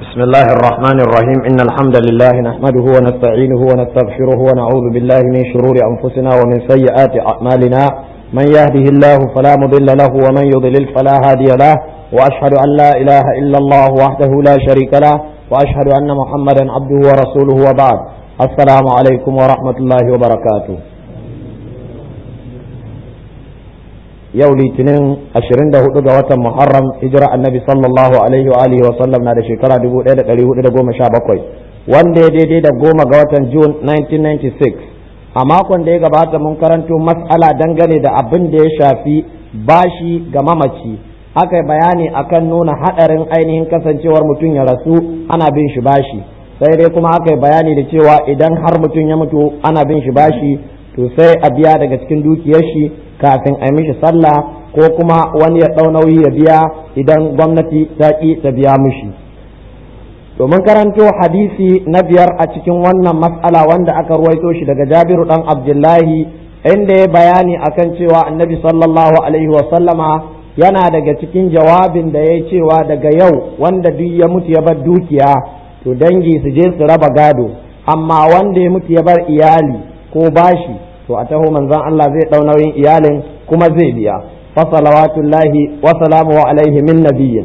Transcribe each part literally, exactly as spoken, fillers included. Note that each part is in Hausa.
بسم الله الرحمن الرحيم إن الحمد لله نحمده ونستعينه ونستغفره ونعوذ بالله من شرور أنفسنا ومن سيئات أعمالنا من يهده الله فلا مضل له ومن يضلل فلا هادي له وأشهد أن لا إله إلا الله وحده لا شريك له وأشهد أن محمدا عبده ورسوله وبعد السلام عليكم ورحمة الله وبركاته. yau litinin ashirin da hudu ga watan muharram hijira annabi sallallahu alaihi wa alihi wa sallam na da shekara dubu ɗaya da ɗari hudu da goma sha bakwai wanda ya daidai da goma ga watan june nineteen ninety-six. A makon da ya gabata mun karanto mas'ala dangane da abin da ya shafi bashi ga mamaci, aka yi bayani akan nuna hadarin ainihin kasancewar mutum ya rasu ana bin shi bashi, sai dai kuma aka yi bayani da cewa idan har mutum ya mutu ana bin shi bashi to sai a biya daga cikin dukiyar shi kafin a mishi sallah, ko kuma wani ya ɗau nauyi ya biya idan gwamnati ta ƙi ta biya mishi. Domin karanto hadisi na biyar a cikin wannan mas'ala wanda aka ruwaito shi daga Jabiru ɗan Abdullahi, inda ya bayani akan cewa annabi sallallahu alaihi wa sallama yana daga cikin jawabin da ya cewa daga yau wanda duk ya mutu ya bar dukiya to dangi su je su raba gado, amma wanda ya mutu ya bar iyali ko bashi to a taho manzon Allah zai dau nauyin iyalin kuma zai biya. Fa salawatullahi wa salamu alaihi min nabiyyin.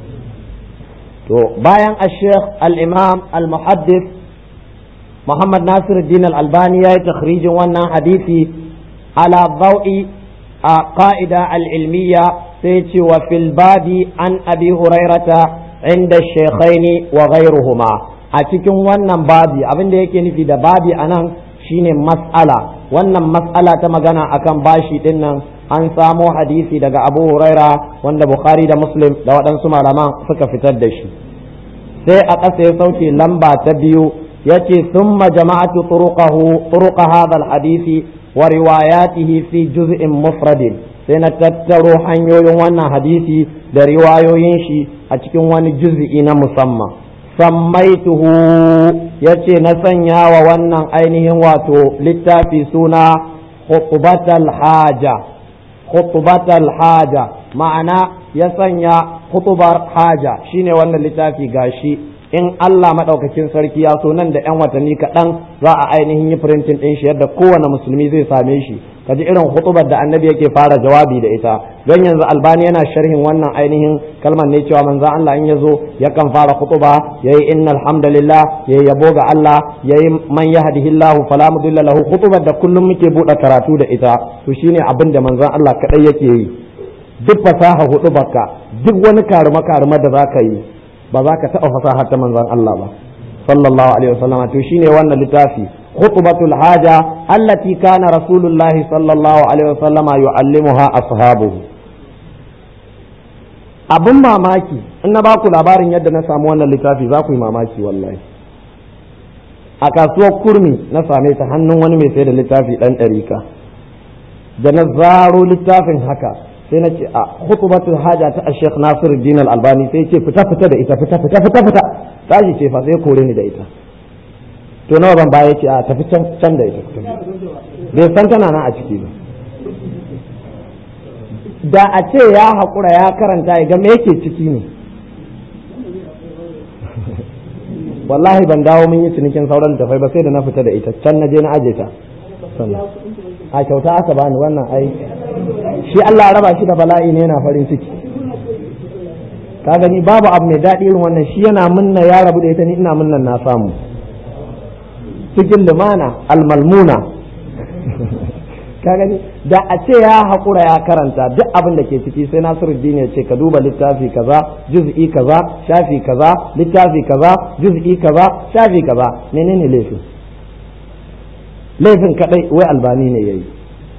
To bayan al-Sheikh al-Imam al-Muhaddith Muhammad Nasiruddin al-Albani ya yi takhrijin wannan hadisi ala dawi a qa'ida al-ilmiyya, sai ce wa fil babi an abi hurairata inda shaykhaini wa ghayruhuma. A cikin wannan babi abin da yake nufi da babi anan shine mas'ala, wannan mas'ala ta magana akan bashi din nan an samo hadisi daga Abu Huraira wanda Bukhari da Muslim da waɗansu malaman suka fitar da shi. Sai a ƙasa ya sauke lamba ta biyu yace thumma jama'atu turuqahu turuqa hadha alhadisi wa riwayatihi fi juz'in mufradin, sai na tattaro hanyoyin wannan hadisi da riwayoyin shi a cikin wani juz'i na musamman. sammaituhu yace na sanya wa wannan ainihin wato littafi suna khutbatul haja. khutbatul haja ma'ana ya sanya khutbar haja shine wannan littafi gashi, in Allah madaukakin sarki ya so nan da yan watanni kaɗan za a ainihin yi printing ɗin shi yadda kowane musulmi zai same shi, kaji irin hutubar da annabi yake fara jawabi da ita. Don yanzu Albani yana sharhin wannan ainihin kalmar ne cewa manzo Allah in yazo yakan fara hutuba yayi innal hamdalillah, yayi yabo ga Allah, yayi man yahdihillahu fala mudilla lahu, hutubar da kullum muke bude karatu da ita. To shine abin da manzo Allah kadai yake yi. Duk fasaha hutubarka, duk wani karuma karuma da zaka yi ba za ka taɓa fasaha ta manzon Allah ba sallallahu alaihi wasallam. To shine wannan littafi khutbatul haja allati kana rasulullah sallallahu alaihi wasallam yu'allimuha ashabuhu. Abun mamaki in na baku labarin yadda na samu wannan littafi za ku yi mamaki wallahi. A kasuwar kurmi na same ta hannun wani mai sai da littafi dan ɗarika, da na zaro littafin haka sai na ce a khutbatul haja ta Sheikh Nasiruddin Al-Albani, sai ce fita fita da ita fita fita fita fita tashi ce fa sai kore ni da ita. To nawa ban baya ce a tafi can can da ita, bai san tana nan a ciki ba. Da a ce ya haƙura ya karanta ya ga me yake ciki ne. Wallahi ban dawo mun yi cinikin sauran tafai ba sai da na fita da ita can na je na aje ta. A kyauta aka bani wannan ai shi Allah raba shi da bala'i ne yana farin ciki. Ka gani babu abu mai daɗi irin wannan, shi yana munna ya rabu da ita, ni ina munnan na samu cikin lumana almalmuna. Ka gani da a ce ya haƙura ya karanta duk abin da ke ciki, sai Nasiruddin ya ce ka duba littafi kaza juz'i kaza shafi kaza littafi kaza juz'i kaza shafi kaza. menene laifin laifin kadai wai Albani ne yayi.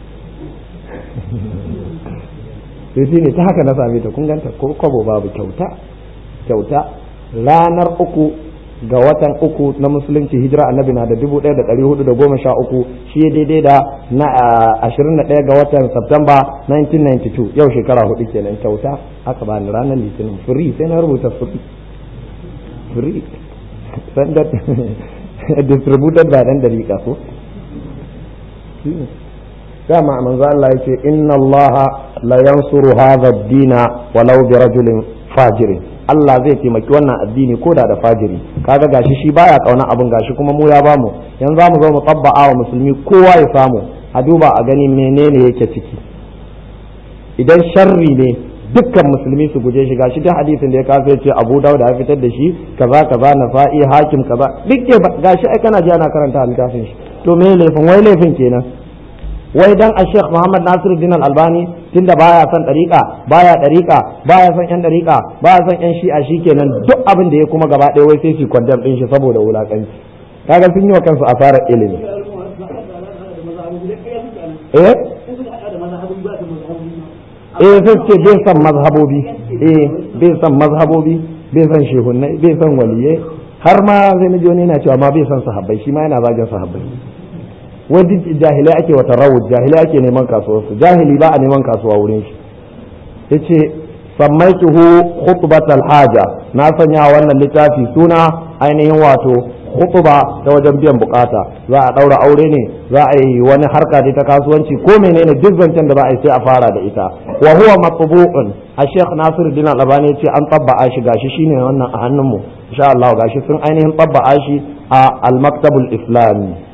to shi ne ta haka na same ta, kun ganta ko kwabo babu, kyauta kyauta. Ranar uku ga watan uku na musulunci hijira annabi na da dubu ɗaya da ɗari hudu da goma sha uku, shi daidai da na ashirin da ɗaya ga watan Septemba nineteen ninety-two, yau shekara hudu kenan. Kyauta aka bani ranar litinin, free, sai na rubuta free free standard distributed by dan dariƙa ko dama manzo Allah yace inna Allah la yansuru hadha ad-dina walau bi rajulin fajirin. Allah zai taimaki wannan addini ko da da fajiri. Kaga gashi shi baya kauna abin, gashi kuma mu ya bamu, yanzu za mu zo mu tabba'a wa musulmi kowa ya samu, a duba a gani menene yake ciki. Idan sharri ne dukkan musulmi su guje shi, gashi duk hadisin da ya kafa ce Abu Dawud ya fitar da shi kaza kaza, Nasa'i, Hakim kaza, duk gashi ai kana ji ana karanta littafin shi. To me laifin? Wai laifin kenan wai dan a Sheikh Muhammad Nasiruddin Al-Albani tunda baya son dariƙa, baya dariƙa, baya son yan dariƙa, baya son yan shi'a, shikenan duk abin da ya kuma gaba ɗaya wai sai su condemn din shi saboda wulakanci. Kaga sun yi wa kansu asarar ilimi. eh eh sai ce bai san mazhabobi, eh bai san mazhabobi, bai san shehunnai, bai san waliyai, har ma zai naji wani yana cewa ma bai san sahabbai, shi ma yana zagin sahabbai. Wani jahilai ake wata rawud, jahilai ake neman kasuwar su, jahili ba a neman kasuwa wurin shi. Yace sammaituhu khutbatal haja, na sanya wannan littafi suna ainihin wato khutba ta wajen biyan bukata, za a daura aure ne, za a yi wani harka da ta kasuwanci ko menene, duk zancen da za a yi sai a fara da ita. Wa huwa matbu'un, a Sheikh Nasiruddin Al-Albani yace an tabba'a shi, gashi shine wannan a hannunmu insha Allah, gashi sun ainihin tabba'a shi a al-maktabul islami.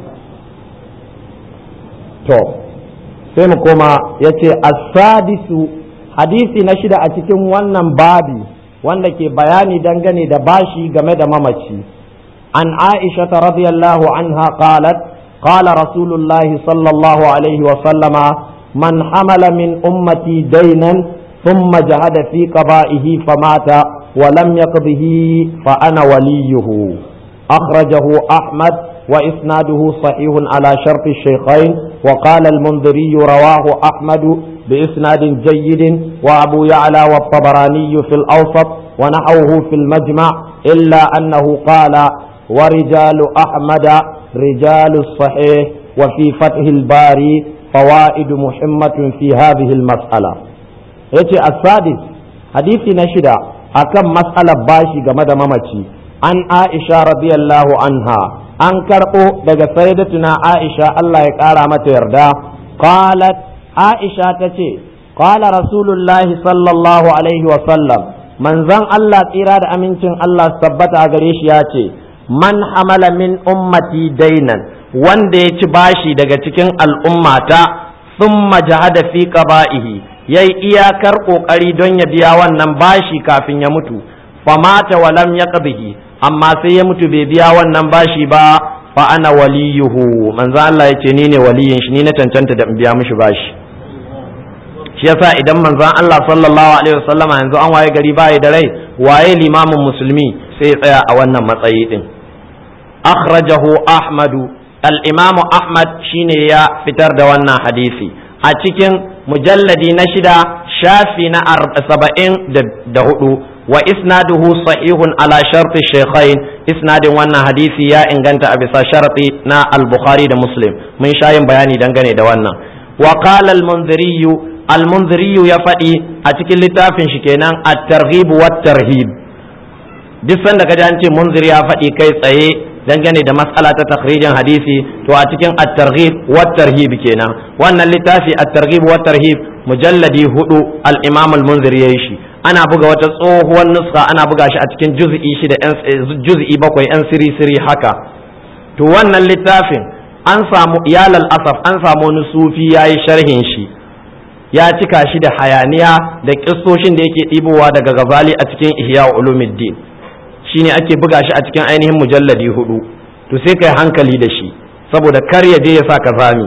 To sai mu koma yace as-sadisu, hadisi na shida a cikin wannan babi wanda ke bayani dangane da bashi game da mamaci. An Aisha radhiyallahu anha qalat qala Rasulullahi sallallahu alaihi wa sallama man hamala min ummati daynan thumma jahada fi qada'ihi famata wa lam yaqdihi fa ana waliyuhu. Akhrajahu Ahmad وإسناده صحيح على شرط الشيخين. وقال المنذري رواه أحمد بإسناد جيد وأبو يعلى والطبراني في الأوسط ونحوه في المجمع، إلا أنه قال ورجال أحمد رجال الصحيح. وفي فتح الباري فوائد مهمة في هذه المسألة. يأتي السادس حديث نشدة أكم مسألة باشي جمد ممتي عن عائشة رضي الله عنها، an karɓo daga sayyidatuna Aisha Allah ya ƙara mata yarda, qalat Aisha ta ce qala rasulullahi sallallahu alaihi wa sallam, manzon Allah tsira da amincin Allah tabbata a gare shi ya ce man hamala min ummati dainan, wanda ya ci bashi daga cikin al'ummata, thumma jahada fi qaba'ihi, yayi iyakar kokari don ya biya wannan bashi kafin ya mutu, famata wa lam yaqdihi, amma sai ya mutu bai biya wannan bashi ba, fa ana waliyuhu, manzo Allah yace ni ne waliyin shi, ni na cancanta da in biya mishi bashi. Shi yasa idan manzo Allah sallallahu alaihi wasallama yanzu an waye gari bai da rai, waye limamin musulmi sai ya tsaya a wannan matsayi din. Akhrajahu Ahmadu, al-Imam Ahmad shine ya fitar da wannan hadisi a cikin mujalladi na shida shafi na saba'in da hudu. Wa isnaduhu sahihun ala sharti shaykhain, isnadin wannan hadisi ya inganta a bisa sharti na al-Bukhari da Muslim, mun sha yin bayani dangane da wannan. Wa qala al-Munziri, al-Munziri ya faɗi a cikin littafin shi kenan at-Targhib wa at-Tarhib. Duk sanda kaji an ce Munziri ya faɗi kai tsaye dangane da mas'ala ta takhrijin hadisi, to a cikin at-Targhib wa at-Tarhib kenan. Wannan littafi at-Targhib wa at-Tarhib mujalladi hudu al-Imam al-Munziri yayi shi. Ana buga wata tsohuwar nuska, ana buga shi a cikin juz'i shida, juz'i bakwai, yan siri siri haka. To wannan littafin an samu iyalal asaf, an samu wani sufi yayi sharhin shi, ya cika shi da hayaniya da kissoshin da yake ɗibowa daga Ghazali a cikin Ihya Ulumuddin, shine ake buga shi a cikin ainihin mujalladi hudu. To sai kai hankali da shi saboda kar ya je ya sa ka zami.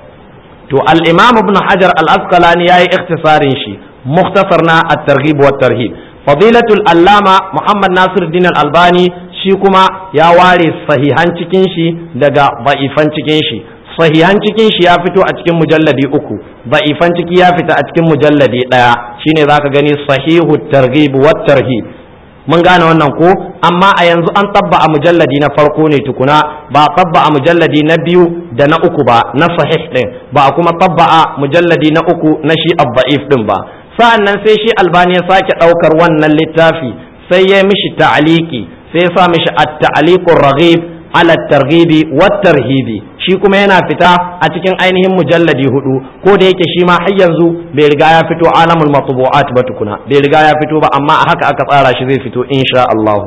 To al-Imam Ibn Hajar al-Asqalani yayi ikhtisarin shi, mukhtasarna at-Targhib wa at-Tarhib. Fadilatul Allama Muhammad Nasiruddin Al-Albani shi kuma ya ware sahihan cikin shi daga da'ifan cikin shi. Sahihan cikin shi ya fito a cikin mujalladi uku, da'ifan ciki ya fita a cikin mujalladi daya, shine zaka gani Sahihu at-Targhib wa at-Tarhib. Mun gane wannan ko? Amma a yanzu an tabba a mujalladi na farko ne tukuna, ba tabba a mujalladi na biyu da na uku ba na sahih din, ba kuma tabba a mujalladi na uku na shi ad-da'if din ba. Sa'an nan sai shi Albani ya sake ɗaukar wannan littafi sai ya mishi ta'aliki, sai ya sa mishi at-ta'aliqur raghib ala at-targhibi wat-tarhibi, shi kuma yana fita a cikin ainihin mujalladi hudu, ko da yake shi ma har yanzu bai riga ya fito alamul matbu'at ba tukuna, bai riga ya fito ba, amma a haka aka tsara shi zai fito insha Allah.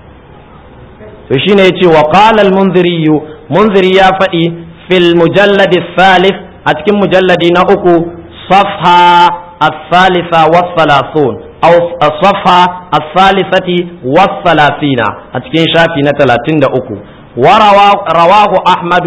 to shine yace wa qala al-munziri munziri ya faɗi fil mujalladi thalith a cikin mujalladi na uku safha الثالثة والثلاثون أو الصفحة الثالثة والثلاثين أتكين شافي نتلاتين دا أكو ورواه أحمد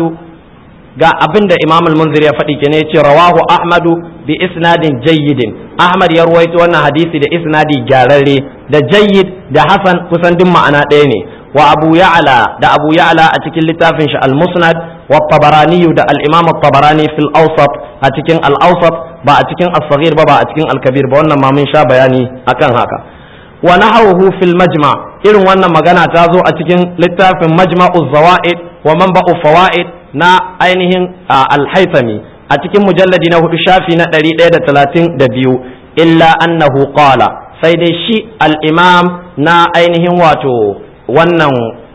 ga abin da Imam al-Munzir ya faɗi kenan yace rawahu Ahmadu bi isnadin jayyidin. Ahmad ya ruwaito wannan hadisi da isnadi gyararre, da jayyid da hasan kusan duk ma'ana ɗaya ne. Wa Abu Ya'la da Abu Ya'la a cikin littafin shi al-Musnad, wa Tabarani da al-Imam at-Tabarani fil Awsat a cikin al-Awsat, ba a cikin as-Saghir ba ba a cikin al-Kabir ba, wannan ma mun sha bayani akan haka. Wa nahawhu fil Majma', irin wannan magana ta zo a cikin littafin Majma'uz Zawaid wa Manba'u Fawaid na ainihin al-Haythami a cikin mujalladi na hudu shafi na ɗari ɗaya da talatin da biyu, illa annahu qala, sai dai shi al-imam na ainihin wato wannan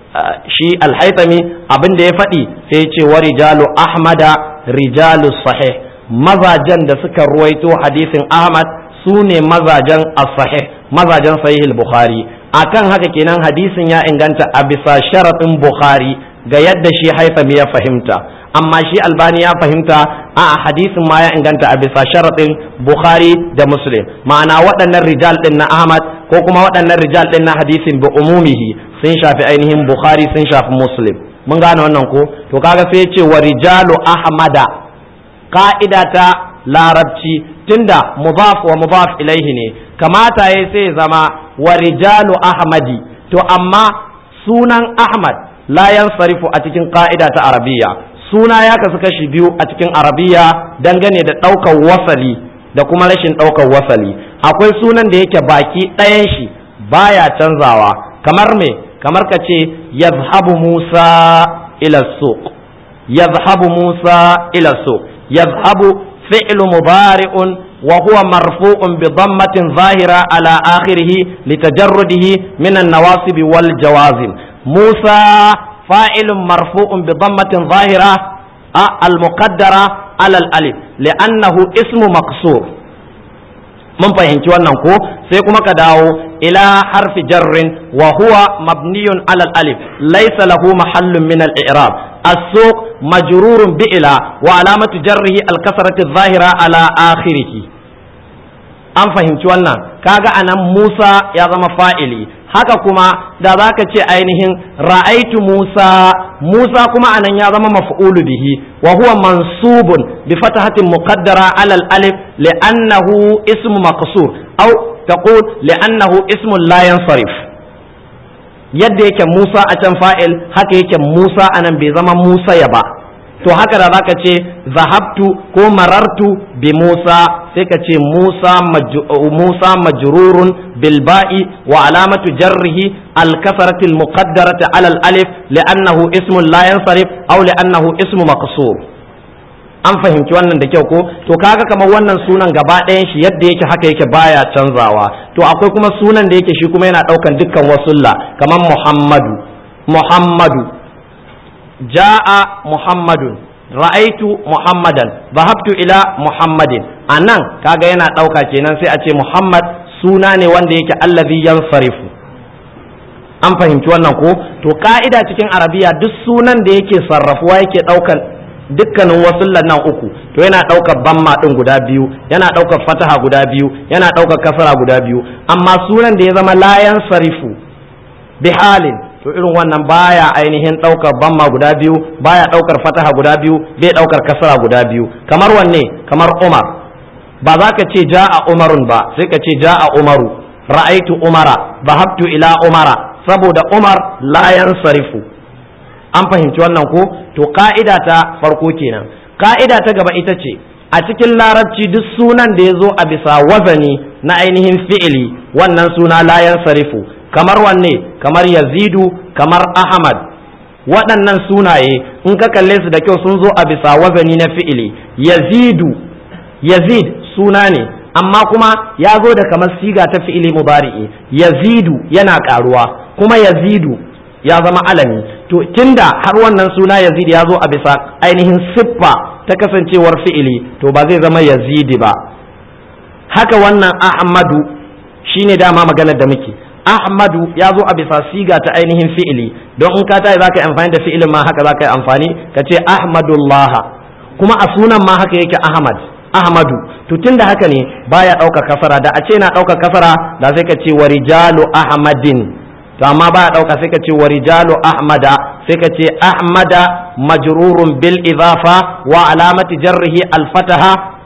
shi al-Haythami abin da ya faɗi sai ce wa rijalu ahmada rijalu sahih, mazajen da suka ruwaito hadisin Ahmad su ne mazajen as-sahih, mazajen sahih al-Bukhari. Akan haka kenan hadisin ya inganta a bisa sharaɗin Bukhari ga yadda shi Haythami ya fahimta, amma shi Albani ya fahimta a hadisin ma ya inganta a bisa sharaɗin Bukhari da Muslim, ma'ana waɗannan rijal ɗin na Ahmad ko kuma waɗannan rijal ɗin na hadisin bi umumihi sun shafi ainihin Bukhari, sun shafi Muslim. Mun gane wannan ko? To kaga sai ya ce wa rijalu Ahmada, ka'ida ta larabci tunda mudaf wa mudaf ilaihi ne, kamata ya sai zama wa rijalu Ahmadi, to amma sunan Ahmad la yansarifu a cikin ka'ida ta arabiya. Suna ya kasu kashi biyu a cikin arabiya dangane da ɗaukar wasali da kuma rashin ɗaukar wasali. Akwai sunan da yake baki ɗayan shi baya canzawa, kamar me, kamar ka ce yazhabu Musa ila suq, yazhabu Musa ila suq, yazhabu fi'lu mudari'un wa huwa marfu'un bi dhammatin zahira ala akhirih litajarrudihi min an-nawasib wal jawazim. موسى فاعل مرفوع بضمة ظاهرة المقدرة على الألف لأنه اسم مقصور. من فهمت wannan ko sai kuma ka dawo ila harfi jarrin wa huwa mabniyun ala al-alif laysa lahu mahallun min al-i'rab. as-suq majrurun bi ila wa alamatu jarrihi al-kasrati adh-dhahira ala akhirih. An fahimci wannan, kaga anan Musa ya zama fa'ili, haka kuma da za ka ce ainihin ra'aitu Musa, Musa kuma anan ya zama maf'ulu bihi wa huwa mansubun bi fatahatin muqaddara ala al-alif li'annahu ismu maqsur aw taqul li'annahu ismun la yansarif. Yadda yake Musa a can fa'il, haka yake Musa anan bai zama Musa ya ba. To haka da zaka ce zahabtu ko marartu bi Musa, sai ka ce Musa Musa majrurun bil ba'i wa alamatu jarrihi al kasrati al muqaddarati ala al alif li'annahu ismun la yansarif aw li'annahu ismu maqsur. An fahimci wannan da kyau ko? To kaga kamar wannan sunan gaba ɗayan shi yadda yake haka yake baya canzawa. To akwai kuma sunan da yake shi kuma yana ɗaukan dukkan wasulla, kamar Muhammadu. Muhammadu ja'a Muhammadun, ra'aitu Muhammadan, zahabtu ila Muhammadin. Anan kaga yana ɗauka kenan sai a ce Muhammad suna ne wanda yake allazi yansarifu. An fahimci wannan ko? To ka'ida cikin arabiya duk sunan da yake sarrafuwa yake ɗaukan dukkanin wasullan nan uku, to yana ɗaukar bamma ɗin guda biyu, yana ɗaukar fataha guda biyu, yana ɗaukar kasara guda biyu. Amma sunan da ya zama la yansarifu bi halin, to irin wannan baya ainihin ɗaukar bamma guda biyu, baya ɗaukar fataha guda biyu, bai ɗaukar kasara guda biyu. Kamar wanne? Kamar Umar, ba za ka ce ja'a Umarun ba, sai ka ce ja'a Umaru, ra'aitu Umara, zahabtu ila Umara, saboda Umar la yansarifu. An fahimci wannan ko? To ka'ida ta farko kenan. Ka'ida ta gaba ita ce, a cikin larabci duk sunan da ya zo a bisa wazani na ainihin fi'ili, wannan suna la yansarifu. Kamar wanne? Kamar Yazidu, kamar Ahmad. Waɗannan sunaye in ka kalle su da kyau sun zo a bisa wazani na fi'ili. Yazidu, Yazid suna ne, amma kuma ya zo da kamar siga ta fi'ili mubari'i. Yazidu yana ƙaruwa, kuma Yazidu ya zama alami. to tunda har wannan suna Yazid ya zo a bisa ainihin siffa ta kasancewar fi'ili to ba zai zama Yazidi ba. Haka wannan Ahmadu shine dama maganar da muke, Ahmadu ya zo a bisa siga ta ainihin fi'ili, don in ka tayi zaka yi amfani da fi'ilin ma haka zaka yi amfani ka ce Ahmadullah, kuma a sunan ma haka yake Ahmad Ahmadu. To tunda haka ne baya ɗaukar kasara, da a ce na ɗaukar kasara da sai ka ce wa rijalu Ahmadin, to amma baya ɗauka sai ka ce wa rijalu Ahmada, sai ka ce Ahmada majrurun bil idafa wa alamati jarrihi al fataha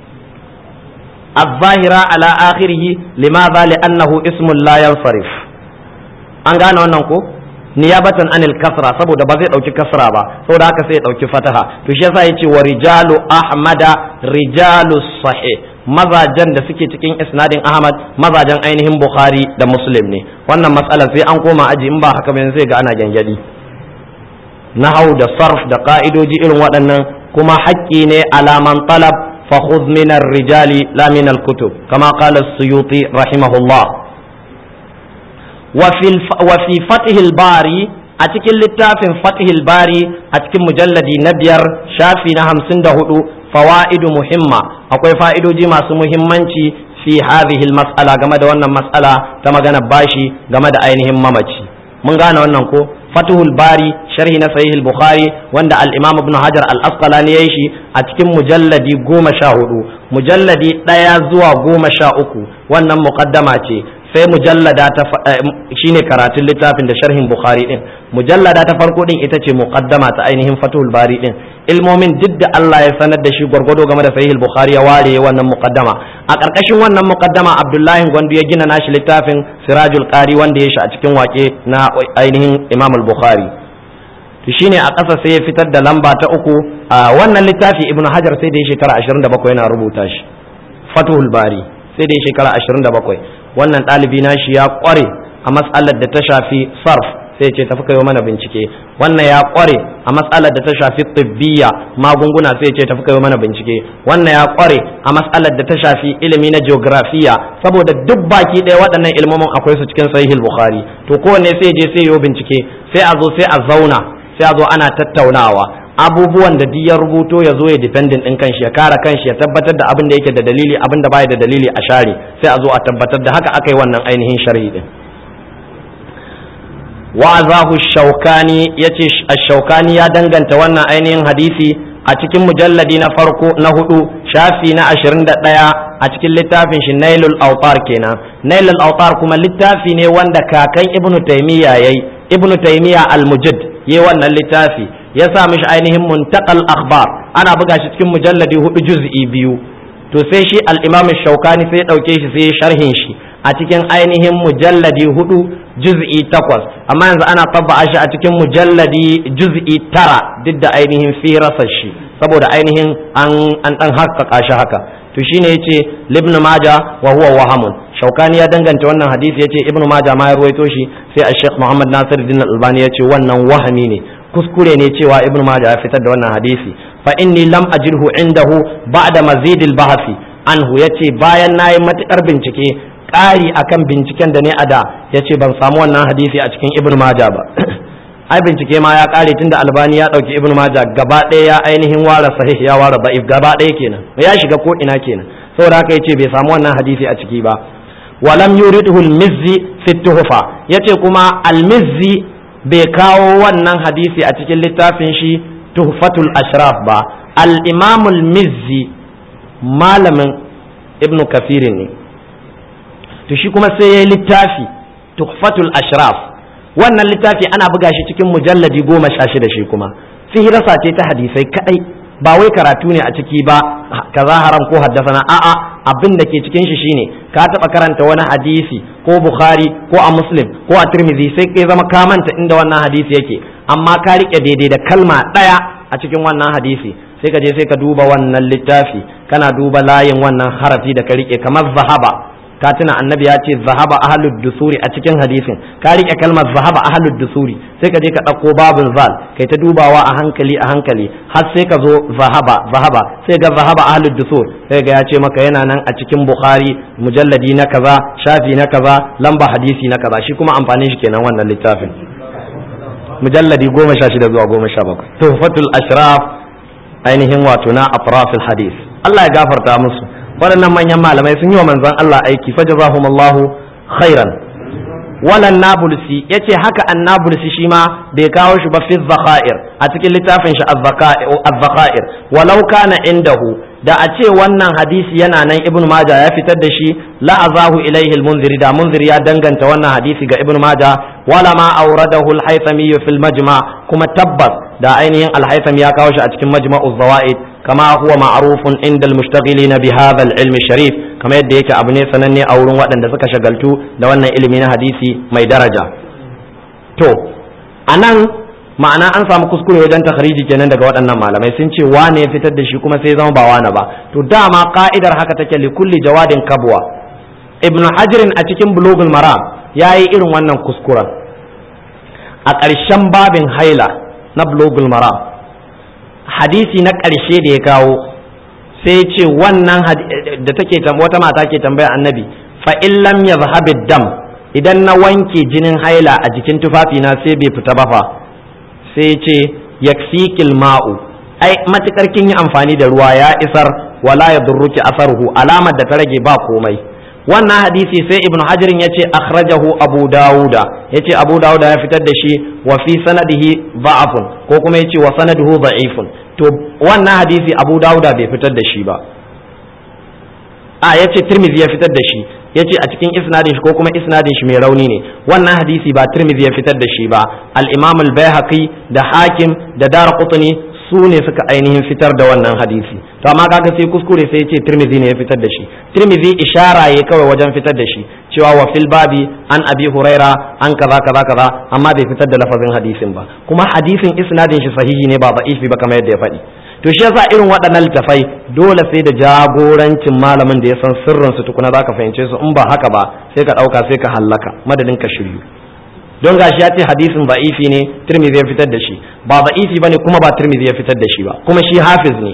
الظاهرة على آخره لماذا لأنه اسم لا ينصرف. an gane wannan ko niyabatan anil kasra, saboda ba zai dauki kasra ba, saboda haka sai ya dauki fataha. To shi yasa yace wa rijalu ahmada rijalu sahih, mazajen da suke cikin isnadin Ahmad mazajen ainihin Bukhari da Muslim ne. Wannan matsalar sai an koma aji, in ba haka ba sai ga ana gyangyadi. Nahau da sarf da ka'idoji irin waɗannan kuma haƙƙi ne alaman talab فخذ من الرجال لا من الكتب كما قال السيوطي رحمه الله. وفي الف... وفي فتح الباري أتكل للتاف فتح الباري أتكل مجلد نبير شافي نهم سنده فوائد مهمة، أقول فائد جمع مهمة في هذه المسألة كما دوانا مسألة كما كان باشي كما دا أينهم ممتي من غانا وننكو Fatuhul Bari sharhi na Sahih al-Bukhari wanda al-Imam Ibn Hajar al-Asqalani yayi shi a cikin mujalladi goma sha hudu, mujalladi ɗaya zuwa goma sha uku wannan muqaddama ce, sai mujallada ta shine karatun littafin da sharhin Bukhari din. Mujallada ta farko din ita ce muqaddama ta ainihin Fatuhul Bari din, ilmomin duk da Allah ya sanar da shi gwargwado game da Sahih al-Bukhari ya ware wannan muqaddama. A ƙarƙashin wannan muqaddama Abdullahi Gwandu ya gina nashi littafin Sirajul Qari wanda ya shi a cikin wake na ainihin Imam al-Bukhari. To shine a ƙasa sai ya fitar da lamba ta uku a wannan littafi Ibn Hajar sai da ya shekara ashirin da bakwai yana rubuta shi, Fatuhul Bari sai da ya shekara ashirin da bakwai. Wannan ɗalibi nashi ya ƙware a matsalar da ta shafi sarf, sai ce tafi kai mana bincike. Wannan ya ƙware a matsalar da ta shafi tibbiya magunguna, sai ce tafi kai mana bincike. Wannan ya ƙware a matsalar da ta shafi ilimi na geografiya, saboda duk baki ɗaya waɗannan ilmomin akwai su cikin Sahih Bukhari. To kowanne sai je sai yo bincike, sai a zo sai a zauna, sai a zo ana tattaunawa abubuwan da duk ya rubuto ya zo ya dependent din kanshi, ya kare kanshi, ya tabbatar da abin da yake da dalili, abin da baya da dalili a share, sai a zo a tabbatar da haka aka yi wannan ainihin sharhi din. wa'azahu shaukani yace ash-shaukani ya danganta wannan ainihin hadisi a cikin mujalladi na farko na hudu shafi na ashirin da ɗaya a cikin littafin shi Nailul Awtar kenan. Nailul Awtar kuma littafi ne wanda kakan Ibn Taymiyyah yayi, Ibn Taymiyyah al-Mujadd yayi wannan littafi, ya sa mishi ainihin Muntaqal Akhbar, ana buga shi cikin mujalladi hudu juz'i biyu. To sai shi al-Imam Shaukani sai ya dauke shi sai ya sharhin shi a cikin ainihin mujalladi hudu juz'i takwas, amma yanzu ana tabba'a shi a cikin mujalladi juz'i tara duk da ainihin firasar shi saboda ainihin an an dan haƙƙaƙa shi haka. To shine yace Ibn Majah wa huwa wahamun. Shaukani ya danganta wannan hadisi yace Ibn Majah ma ya ruwaito shi, sai Sheikh Muhammad Nasiruddin Al-Albani yace wannan wahami ne, kuskure ne cewa Ibn Majah ya fitar da wannan hadisi. Fa inni lam ajirhu indahu ba'da mazidil bahthi anhu, yace bayan nayi matukar bincike ƙari akan binciken da ne a da, ya ce ban samu wannan hadisi a cikin Ibn Majah ba. Ai bincike ma ya ƙare tunda Albani ya ɗauki Ibn Majah gaba ɗaya ya ainihin ware sahih ya ware da'if gaba ɗaya kenan, ya shiga ko ina kenan, saboda haka yace bai samu wannan hadisi a ciki ba. Walam yuridhu al-Mizzi fi tuhfa, yace kuma al-Mizzi bai kawo wannan hadisi a cikin littafin shi Tuhfatul Ashraf ba. Al-Imam al-Mizzi malamin Ibn Kathir ne, to shi kuma sai ya yi littafi Tuhfatul Ashraf. Wannan littafi ana buga shi cikin mujalladi goma sha shida, shi kuma sihirasa ce ta hadisai kadai, ba wai karatu ne a ciki ba kaza haram ko haddasana, a'a abin da ke cikin shi shine ka taba karanta wani hadisi ko Bukhari ko a Muslim ko a Tirmidhi, sai kai zama ka manta inda wannan hadisi yake, amma ka rike daidai da kalma daya a cikin wannan hadisi, sai ka je sai ka duba wannan littafi, kana duba layin wannan harafi da ka rike, kamar zahaba, ka tuna annabi ya ce zahaba ahlud dusuri a cikin hadisin, ka rike kalmar zahaba ahlud dusuri, sai ka je ka ɗauko babul zal kai ta dubawa a hankali a hankali har sai ka zo zahaba zahaba, sai ga zahaba ahlud dusur, sai ga ya ce maka yana nan a cikin Bukhari mujalladi na kaza shafi na kaza lamba hadisi na kaza, shi kuma amfanin shi kenan wannan littafin. mujalladi goma sha shida zuwa goma sha bakwai tuhfatul ashraf ainihin wato na atrafil hadith Allah ya gafarta musu waɗannan manyan malamai sun yi wa manzon Allah aiki fajazahumullahu khairan walan nabulsi yace haka annabulsi shi ma bai kawo shi ba fi zakhair a cikin littafin shi az-zakhair walau kana indahu da a ce wannan hadisi yana nan ibn majah ya fitar da shi la azahu ilaihi al-munziri da munziri ya danganta wannan hadisi ga ibn majah wala ma awradahu al-haythami fi al-majma' kuma tabbas da ainihin al-haythami ya kawo shi a cikin majma'u zawaid kama huwa ma'rufun inda al-mushtaghilin bi hadha al-ilm sharif kama yadda yake abu ne sananne a wurin waɗanda suka shagaltu da wannan ilimi na hadisi mai daraja to anan ma'ana an samu kuskure wajen takhriji kenan daga waɗannan malamai sun ce wane ya fitar da shi kuma sai zama ba wane ba to dama ka'idar haka take li kulli jawadin kabwa ibn hajar a cikin bulugul maram yayi irin wannan kuskuren a ƙarshen babin haila na bulugul maram hadisi na ƙarshe da ya kawo sai ce wannan da take wata mata ke tambaya annabi fa in lam yadhhab dam idan na wanke jinin haila a jikin tufafina sai bai fita ba fa sai ce yakfikil ma'u ai matukar kin yi amfani da ruwa ya isar wala yadurruki asaruhu alamar da ta rage ba komai wannan hadisi sai ibnu hajar yace akhrajahu abu dauda yace abu dauda ya fitar da shi wa fi sanadihi da'afun ko kuma yace wa sanaduhu da'ifun to wannan hadisi abu dauda bai fitar da shi ba a yace tirmidhi ya fitar da shi yace a cikin isnadin shi ko kuma isnadin shi mai rauni ne wannan hadisi ba tirmidhi ya fitar da shi ba al-imam al-baihaqi da hakim da daraqutni su ne suka ainihin fitar da wannan hadisi to amma kaga sai kuskure sai yace tirmidhi ne ya fitar da shi tirmidhi ishara yayi kawai wajen fitar da shi cewa wa fil babi an abi huraira an kaza kaza kaza amma bai fitar da lafazin hadisin ba kuma hadisin isnadin shi sahihi ne ba da'ifi ba kamar yadda ya faɗi to shi yasa irin waɗannan littafai dole sai da jagorancin malamin da ya san sirrin su tukuna zaka fahimce su in ba haka ba sai ka ɗauka sai ka hallaka madadin ka shiryu don gashi ya ce hadisin da'ifi ne tirmidhi ya fitar da shi ba da'ifi bane kuma ba tirmidhi ya fitar da shi ba kuma shi hafiz ne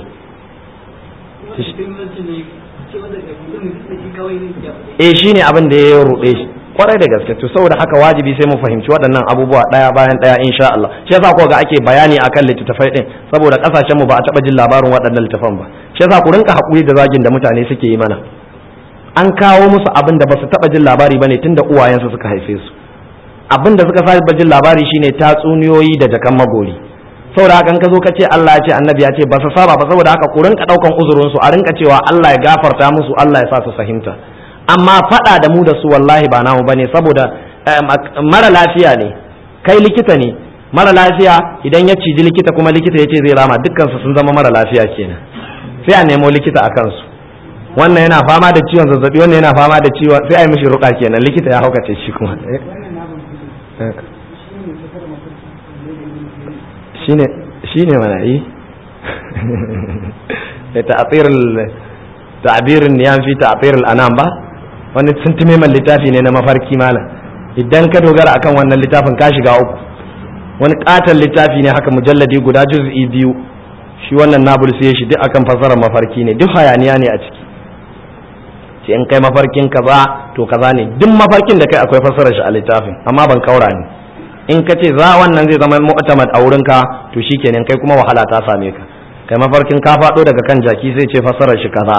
eh shine abin da ya rube shi kwarai da gaske to saboda haka wajibi sai mu fahimci waɗannan abubuwa ɗaya bayan ɗaya insha Allah shi yasa ko ga ake bayani akan littattafai din saboda kasashen mu ba a taɓa jin labarin waɗannan littattafan ba shi yasa ku rinka haƙuri da zagin da mutane suke yi mana an kawo musu abin da ba su taɓa jin labari bane tunda uwayensu suka haife su abin da suka saba jin labari shine tatsuniyoyi da jakan magori saboda haka ka zo ka ce Allah ya ce annabi ya ce ba su saba ba saboda haka ku rinka ɗaukan uzurin su a rinka cewa Allah ya gafarta musu Allah ya sa su fahimta amma faɗa da mu da su wallahi ba namu bane saboda mara lafiya ne kai likita ne mara lafiya idan ya ciji likita kuma likita ya ce zai rama dukkan su sun zama mara lafiya kenan sai a nemo likita a kansu wannan yana fama da ciwon zazzabi wannan yana fama da ciwon sai a yi mishi ruka kenan likita ya haukace shi kuma shine shine mana yi ta'tir ta'bir an-niyam fi ta'tir al-anam ba wani tuntume man littafi ne na mafarki malam idan ka dogara akan wannan littafin ka shiga uku wani katon littafi ne haka mujalladi guda juz'i biyu shi wannan nabul sai shi duk akan fasarar mafarki ne duk hayaniya ne a ciki ce in kai mafarkin kaza to kaza ne duk mafarkin da kai akwai fasarar shi a littafin amma ban kaura ne in ka ce za wannan zai zama mu'tamad a wurinka to shikenan kai kuma wahala ta same ka kai mafarkin ka faɗo daga kan jaki zai ce fasarar shi kaza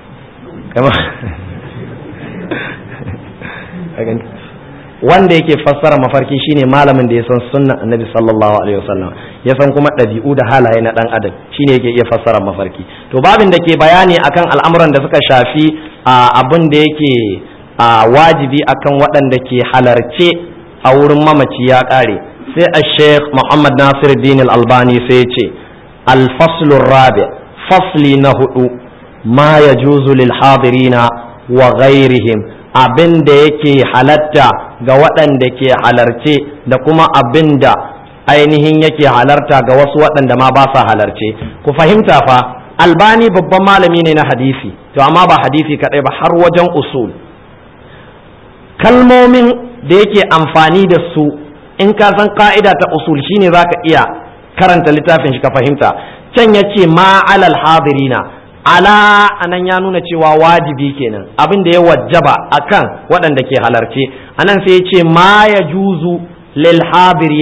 wanda yake fassara mafarki shine malamin da ya san sunnan annabi sallallahu alaihi wasallam ya san kuma ɗabi'u da halaye na dan adam shine yake iya fassara mafarki to babin da ke bayani akan al'amuran da suka shafi abin da yake wajibi akan waɗanda ke halarce a wurin mamaci ya ƙare sai a sheikh muhammad nasiruddin al-albani sai ya ce al-faslu rabi fasli na hudu ma yajuzu lil hadirina wa ghairihim abin da yake halatta ga waɗanda ke halarce da kuma abin da ainihin yake halarta ga wasu waɗanda ma ba sa halarce ku fahimta fa albani babban malami ne na hadisi to amma ba hadisi kaɗai ba har wajen usul kalmomin da yake amfani da su in ka san ka'ida ta usul shine zaka iya karanta littafin shi ka fahimta can yace ma alal hadirina ala anan ya nuna cewa wajibi kenan abin da ya wajaba akan waɗanda ke halarce anan sai ya ce ma ya juzu lil habirina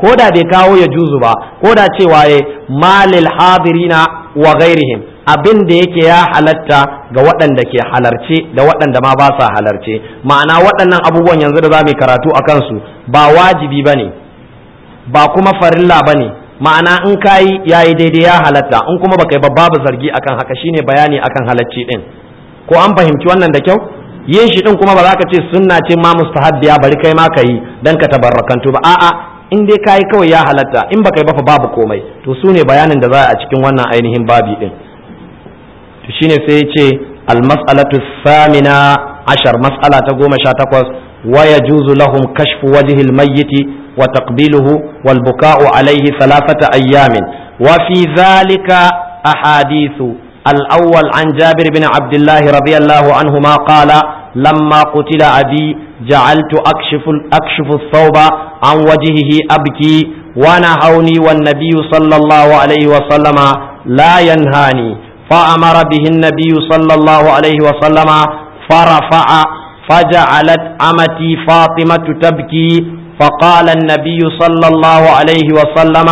ko da bai kawo ya juzu ba, ko da cewa ya malil hadirina wa ghairihim, abin da yake ya halatta ga waɗanda ke halarce da waɗanda ma ba sa halarce. Ma'ana waɗannan abubuwan yanzu da za mu yi karatu a kansu ba wajibi ba ne, ba kuma farilla ba ne. Ma'ana in ka yi ya yi daidai ya halatta, in kuma baka yi ba babu zargi akan haka, shine bayani akan halacci ɗin. Ko an fahimci wannan da kyau? Yin shi ɗin kuma ba za ka ce sunna ce ma mustahabbiya bari kai ma ka yi dan ka tabarrakantu ba, a'a in dai ka yi kawai ya halatta, in baka yi ba fa babu komai. To su ne bayanin da za a cikin wannan ainihin babi ɗin. To shine sai ya ce al-mas'alatu samina ashar, mas'ala ta goma sha takwas, wa yajuzu lahum kashfu wajhil mayyiti wa taqbiluhu wal buka'u alayhi thalathata ayyamin wa fi dhalika ahadithu. الأول عن جابر بن عبد الله رضي الله عنهما قال لما قتل أبي جعلت أكشف, أكشف الثوب عن وجهه أبكي ونهوني والنبي صلى الله عليه وسلم لا ينهاني فأمر به النبي صلى الله عليه وسلم فرفع فجعلت أمتي فاطمة تبكي فقال النبي صلى الله عليه وسلم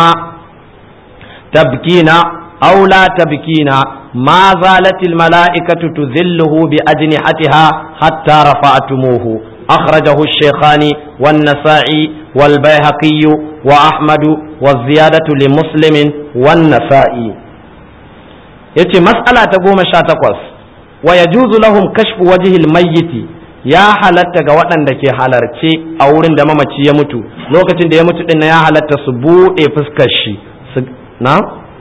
تبكين أو لا تبكين ما زالت الملائكة تذله بأجنحتها حتى رفعتموه. أخرجه الشيخان والنسائي والبيهقي وأحمد والزيادة لمسلم والنسائي. يتي مسألة تقوم شاتقوس ويجوز لهم كشف وجه الميت. ya halatta ga waɗanda ke halarce a wurin da mamaci ya mutu, lokacin da ya mutu ɗin ya halatta su buɗe fuskar shi na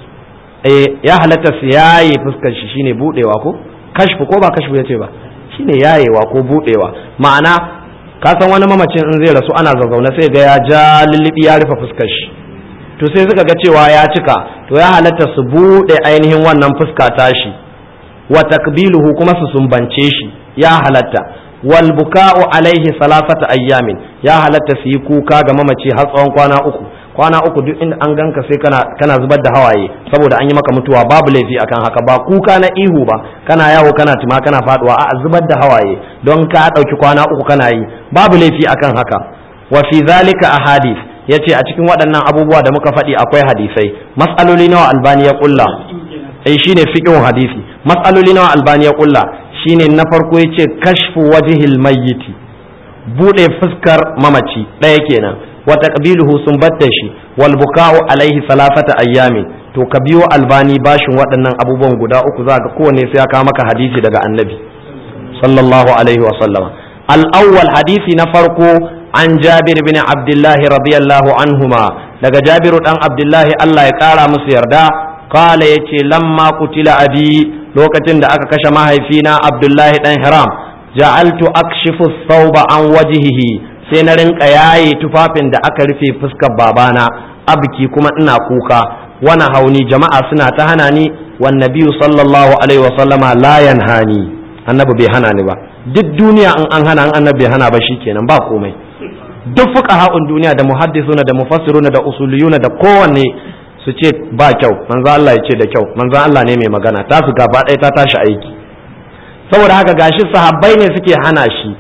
eh ya halatta su yaye fuskar shi, shine buɗewa ko kashfu, ko ba kashfu yace ba, shine yayewa ko buɗewa. Ma'ana ka san wani mamacin in zai rasu ana zazzauna sai ga ya ja lullubi ya rufe fuskar shi, to sai suka ga cewa ya cika, to ya halatta su buɗe ainihin wannan fuska tashi, wa takbiluhu kuma su sumbance shi ya halatta, wal buka'u alaihi salasata ayyamin, ya halatta su yi kuka ga mamaci har tsawon kwana uku. Kwana uku duk inda an ganka sai kana kana zubar da hawaye saboda an yi maka mutuwa, babu laifi akan haka, ba kuka na ihu ba kana yawo kana tuma kana faduwa, a zubar da hawaye don ka dauki kwana uku kana yi, babu laifi akan haka. Wa fi zalika ahadith, yace a cikin waɗannan abubuwa da muka faɗi akwai hadisai. Mas'aloli nawa Albani ya kulla? Eh shine fiqhun hadisi. Mas'aloli nawa Albani ya kulla? Shine na farko yace kashfu wajhil mayyiti, bude fuskar mamaci ɗaya kenan, wa taqbiluhu sun batta shi, wal buka'u alaihi salafata ayyamin. To ka biyo Albani bashin waɗannan abubuwan guda uku, za ka kowanne sai ya kawo maka hadisi daga annabi sallallahu alaihi wa sallama. al awwal, hadisi na farko an Jabir bin Abdullahi radiyallahu anhuma, daga Jabiru dan Abdullahi Allah ya kara musu yarda, qala yace lamma qutila abi, lokacin da aka kashe mahaifina Abdullahi dan Hiram, ja'altu akshifu thawba an wajhihi, sai na rinka yaye tufafin da aka rufe fuskar babana, abki kuma ina kuka, wana hauni jama'a suna ta hana ni, wan nabiyyu sallallahu alaihi wa sallama la yanhani, annabi bai hana ni ba. Duk duniya in an hana, an annabi bai hana ba shikenan ba komai. Duk fuqaha'un duniya da muhaddisuna da mufassiruna da usuliyuna da kowanne su ce ba kyau, manzo Allah ya ce da kyau, manzo Allah ne mai magana, ta su gaba ɗaya ta tashi aiki. Saboda haka gashi sahabbai ne suke hana shi,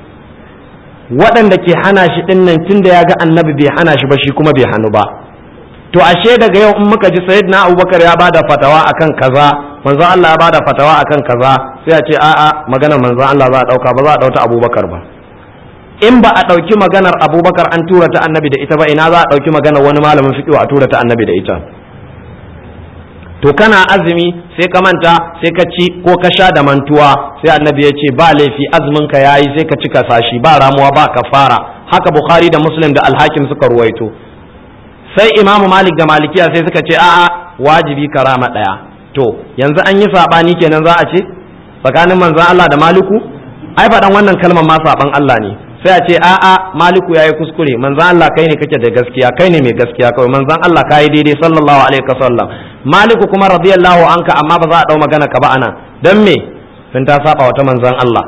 waɗanda ke hana shi ɗin nan tun da ya ga annabi bai hana shi ba, shi kuma bai hannu ba. To ashe daga yau in muka ji sayyidina Abubakar ya bada fatawa akan kaza, manzo Allah ya bada fatawa akan kaza, sai a ce a'a magana manzo Allah za a ɗauka, ba za a ɗauta Abubakar ba. In ba a ɗauki maganar Abubakar an tura ta annabi da ita ba, ina za a ɗauki maganar wani malamin fiqh a tura ta annabi da ita? To kana azumi sai ka manta sai ka ci ko ka sha da mantuwa, sai annabi ya ce ba laifi, azumin ka yayi sai ka cika sashi, ba ramuwa ba kafara. Haka Bukhari da Muslim da Al-Hakim suka ruwaito. Sai Imamu Malik da Malikiya sai suka ce a'a wajibi karama daya. To yanzu an yi sabani kenan za a ce tsakanin manzon Allah da Maliku? Ai faɗan wannan kalmar ma saban Allah ne. Sai a ce a'a Maliku yayi kuskure, manzon Allah kai ne kake da gaskiya, kai ne mai gaskiya kawai, manzon Allah kai daidai sallallahu alaihi wasallam. Maliku kuma radiyallahu anka, amma ba za a dau magana ka ba ana, dan me? Sun ta saba wata manzon Allah.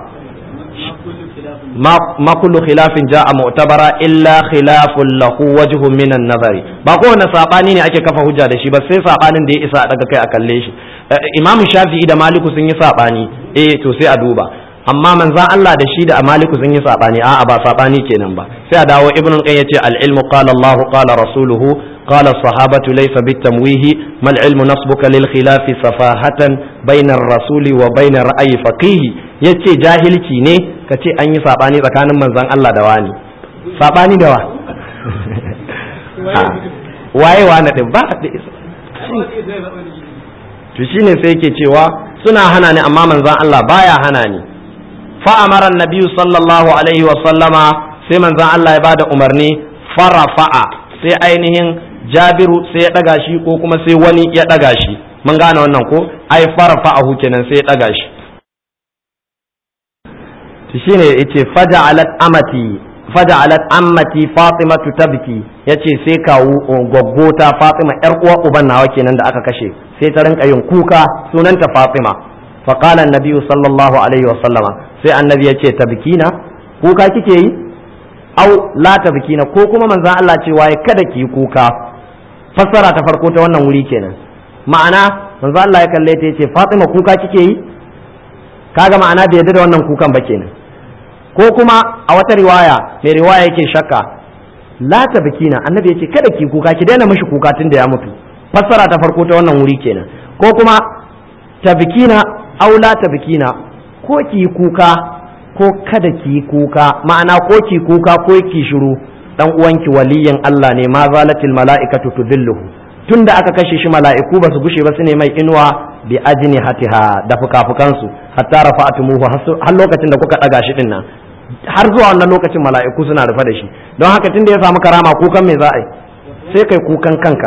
ma kullu khilafin ja'a mu'tabara illa khilafun lahu wajhun min an-nazari. Ba kowane sabani ne ake kafa hujja da shi ba, sai sabanin da ya isa a daga kai a kalle shi. Imam Shafi'i da Maliku sun yi sabani, eh to sai a duba. Amma manzan Allah da shi da Maliku sun yi sabani, a'a ba sabani kenan ba. Sai a dawo Ibn Qayyim yace al-ilmu qala Allah qala rasuluhu قال الصحابة ليس بالتمويه ما العلم نصبك للخلاف سفاهة بين الرسول وبين رأي فقيه yace jahilci ne kace an yi sabani tsakanin manzon Allah da wani sabani da wa waye wani din ba to shine sai yake cewa suna hana ni amma manzon Allah baya hana ni fa amara annabi sallallahu alaihi wa sallama sai manzon Allah ya bada umarni farafa'a sai ainihin Jabiru sai ya daga shi ko kuma sai wani ya daga shi mun gane wannan ko ai farafa'ahu kenan sai ya daga shi to shine yace faja'alat amati faja'alat ammati fatimatu tabki yace sai kawo goggota Fatima yar uwa uban nawa kenan da aka kashe sai ta rinka yin kuka sunanta Fatima fa qala an-nabi sallallahu alaihi wa sallama sai annabi yace tabkina kuka kike yi au la tabkina ko kuma manzon Allah ce waye kada ki kuka fassara ta farko ta wannan wuri kenan ma'ana manzon Allah ya kalle ta yace Fatima kuka kike yi kaga ma'ana bai yarda da wannan kukan ba kenan ko kuma a wata riwaya mai riwaya yake shakka la tabkina annabi yace kada ki kuka ki daina mishi kuka tun da ya mutu fassara ta farko ta wannan wuri kenan ko kuma tabkina au la tabkina ko ki kuka ko kada ki kuka ma'ana ko ki kuka ko ki shiru dan uwanki waliyin Allah ne ma zalatil mala'ikatu tudilluhu tunda aka kashe shi mala'iku ba su gushe ba su ne mai inuwa bi ajni hatiha da fukafukansu hatta rafa'atumuhu har lokacin da kuka daga shi dinnan har zuwa wannan lokacin mala'iku suna rufe da shi don haka tunda ya samu karama kukan me za a yi sai kai kukan kanka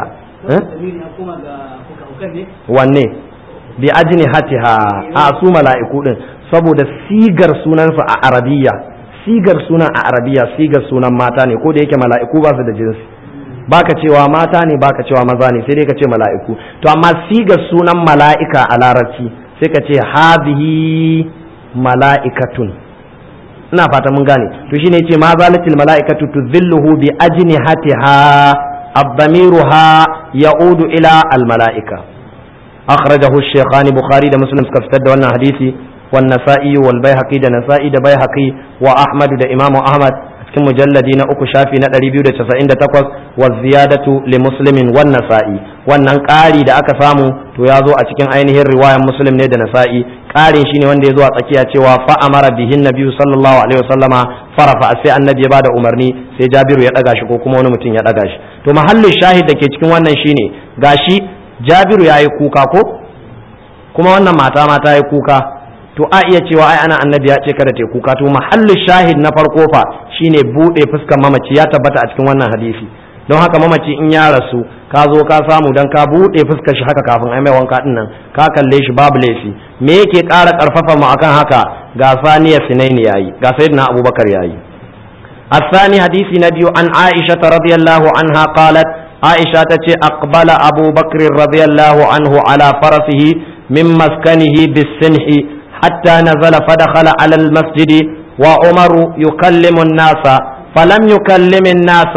wanne bi ajni hatiha a su mala'iku din saboda sigar sunansa a arabiya sigar sunan a arabiya sigar sunan mata ne ko da yake mala'iku ba su da jinsi baka cewa mata ne baka cewa maza ne sai dai ka ce mala'iku to amma sigar sunan mala'ika a larabci sai ka ce hadhihi mala'ikatun ina fata mun gane to shine yace ma zalatil mala'ikatu tuzilluhu bi ajnihatiha ad-damiruha ya'udu ila al-mala'ika akhrajahu ash-shaykhani bukhari da muslim suka fitar da wannan hadisi wan nasa'i wal baihaqi da nasa'i da baihaqi wa ahmad da imamu ahmad cikin mujalladi na uku shafi na ɗari biyu da casa'in da takwas wa ziyadatu li muslimin wan nasa'i wannan ƙari da aka samu to ya zo a cikin ainihin riwayan muslim ne da nasa'i ƙarin shine wanda ya zo a tsakiya cewa fa amara bihin nabiyyu sallallahu alaihi wasallama farafa sai annabi ya bada umarni sai jabiru ya daga shi ko kuma wani mutum ya daga shi to mahallin shahid da ke cikin wannan shine gashi jabiru yayi kuka ko kuma wannan mata ma ta yi kuka to a iya cewa ai ana annabi ya ce kada ta kuka to mahallin shahid na farko fa shine bude fuskar mamaci ya tabbata a cikin wannan hadisi don haka mamaci in ya rasu ka zo ka samu dan ka bude fuskar shi haka kafin ai mai wanka din nan ka kalle shi babu laifi me yake ƙara karfafa mu akan haka ga saniya sinaini yayi ga sayyidina abubakar yayi الثاني حديث نبي عن عائشة رضي الله عنها قالت عائشة تتي أقبل أبو بكر رضي الله عنه على فرسه من مسكنه بالسنح حتى نزل فدخل على المسجد وعمر يكلم الناس فلم يكلم الناس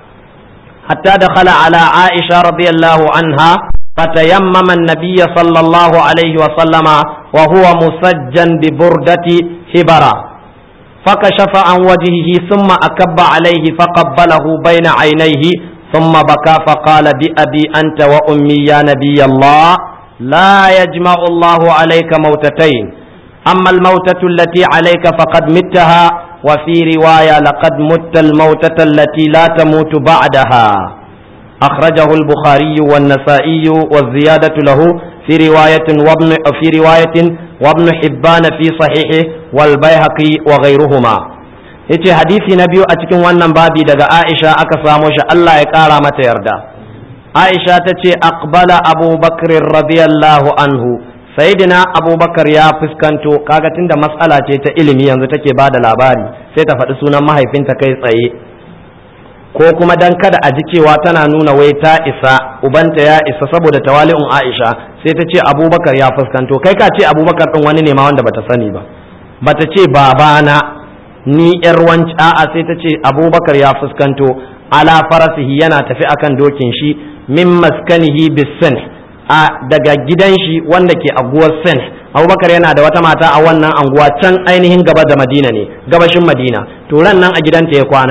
حتى دخل على عائشة رضي الله عنها فتيمم النبي صلى الله عليه وسلم وهو مسجن ببردة هبرة فكشف عن وجهه ثم أكب عليه فقبله بين عينيه ثم بكى فقال بأبي أنت وأمي يا نبي الله لا يجمع الله عليك موتتين أما الموتة التي عليك فقد متها وفي رواية لقد مت الموتة التي لا تموت بعدها أخرجه البخاري والنسائي والزيادة له في رواية وابن في رواية وابن حبان في صحيحه والبيهقي وغيرهما yace hadisi na biyu a cikin wannan babi daga Aisha aka samo shi Allah ya kara mata yarda Aisha tace aqbala Abu Bakr radiyallahu anhu sayyidina abubakar ya fuskanto kaga tunda matsala ce ta ilimi yanzu take bada labari sai ta faɗi sunan mahaifinta kai tsaye ko kuma dan kada a ji cewa tana nuna wai ta isa ubanta ya isa saboda tawali'un Aisha sai ta ce abubakar ya fuskanto kai ka ce abubakar din wani ne ma wanda bata sani ba bata ce babana ni yar wanci a'a sai ta ce abubakar ya fuskanto ala farasihi yana tafi akan dokin shi min maskanihi bisin a daga gidan shi wanda ke aguwar sen abubakar yana da wata mata a wannan anguwa can ainihin gaba da madina ne gabashin madina to ran nan a gidanta ya kwana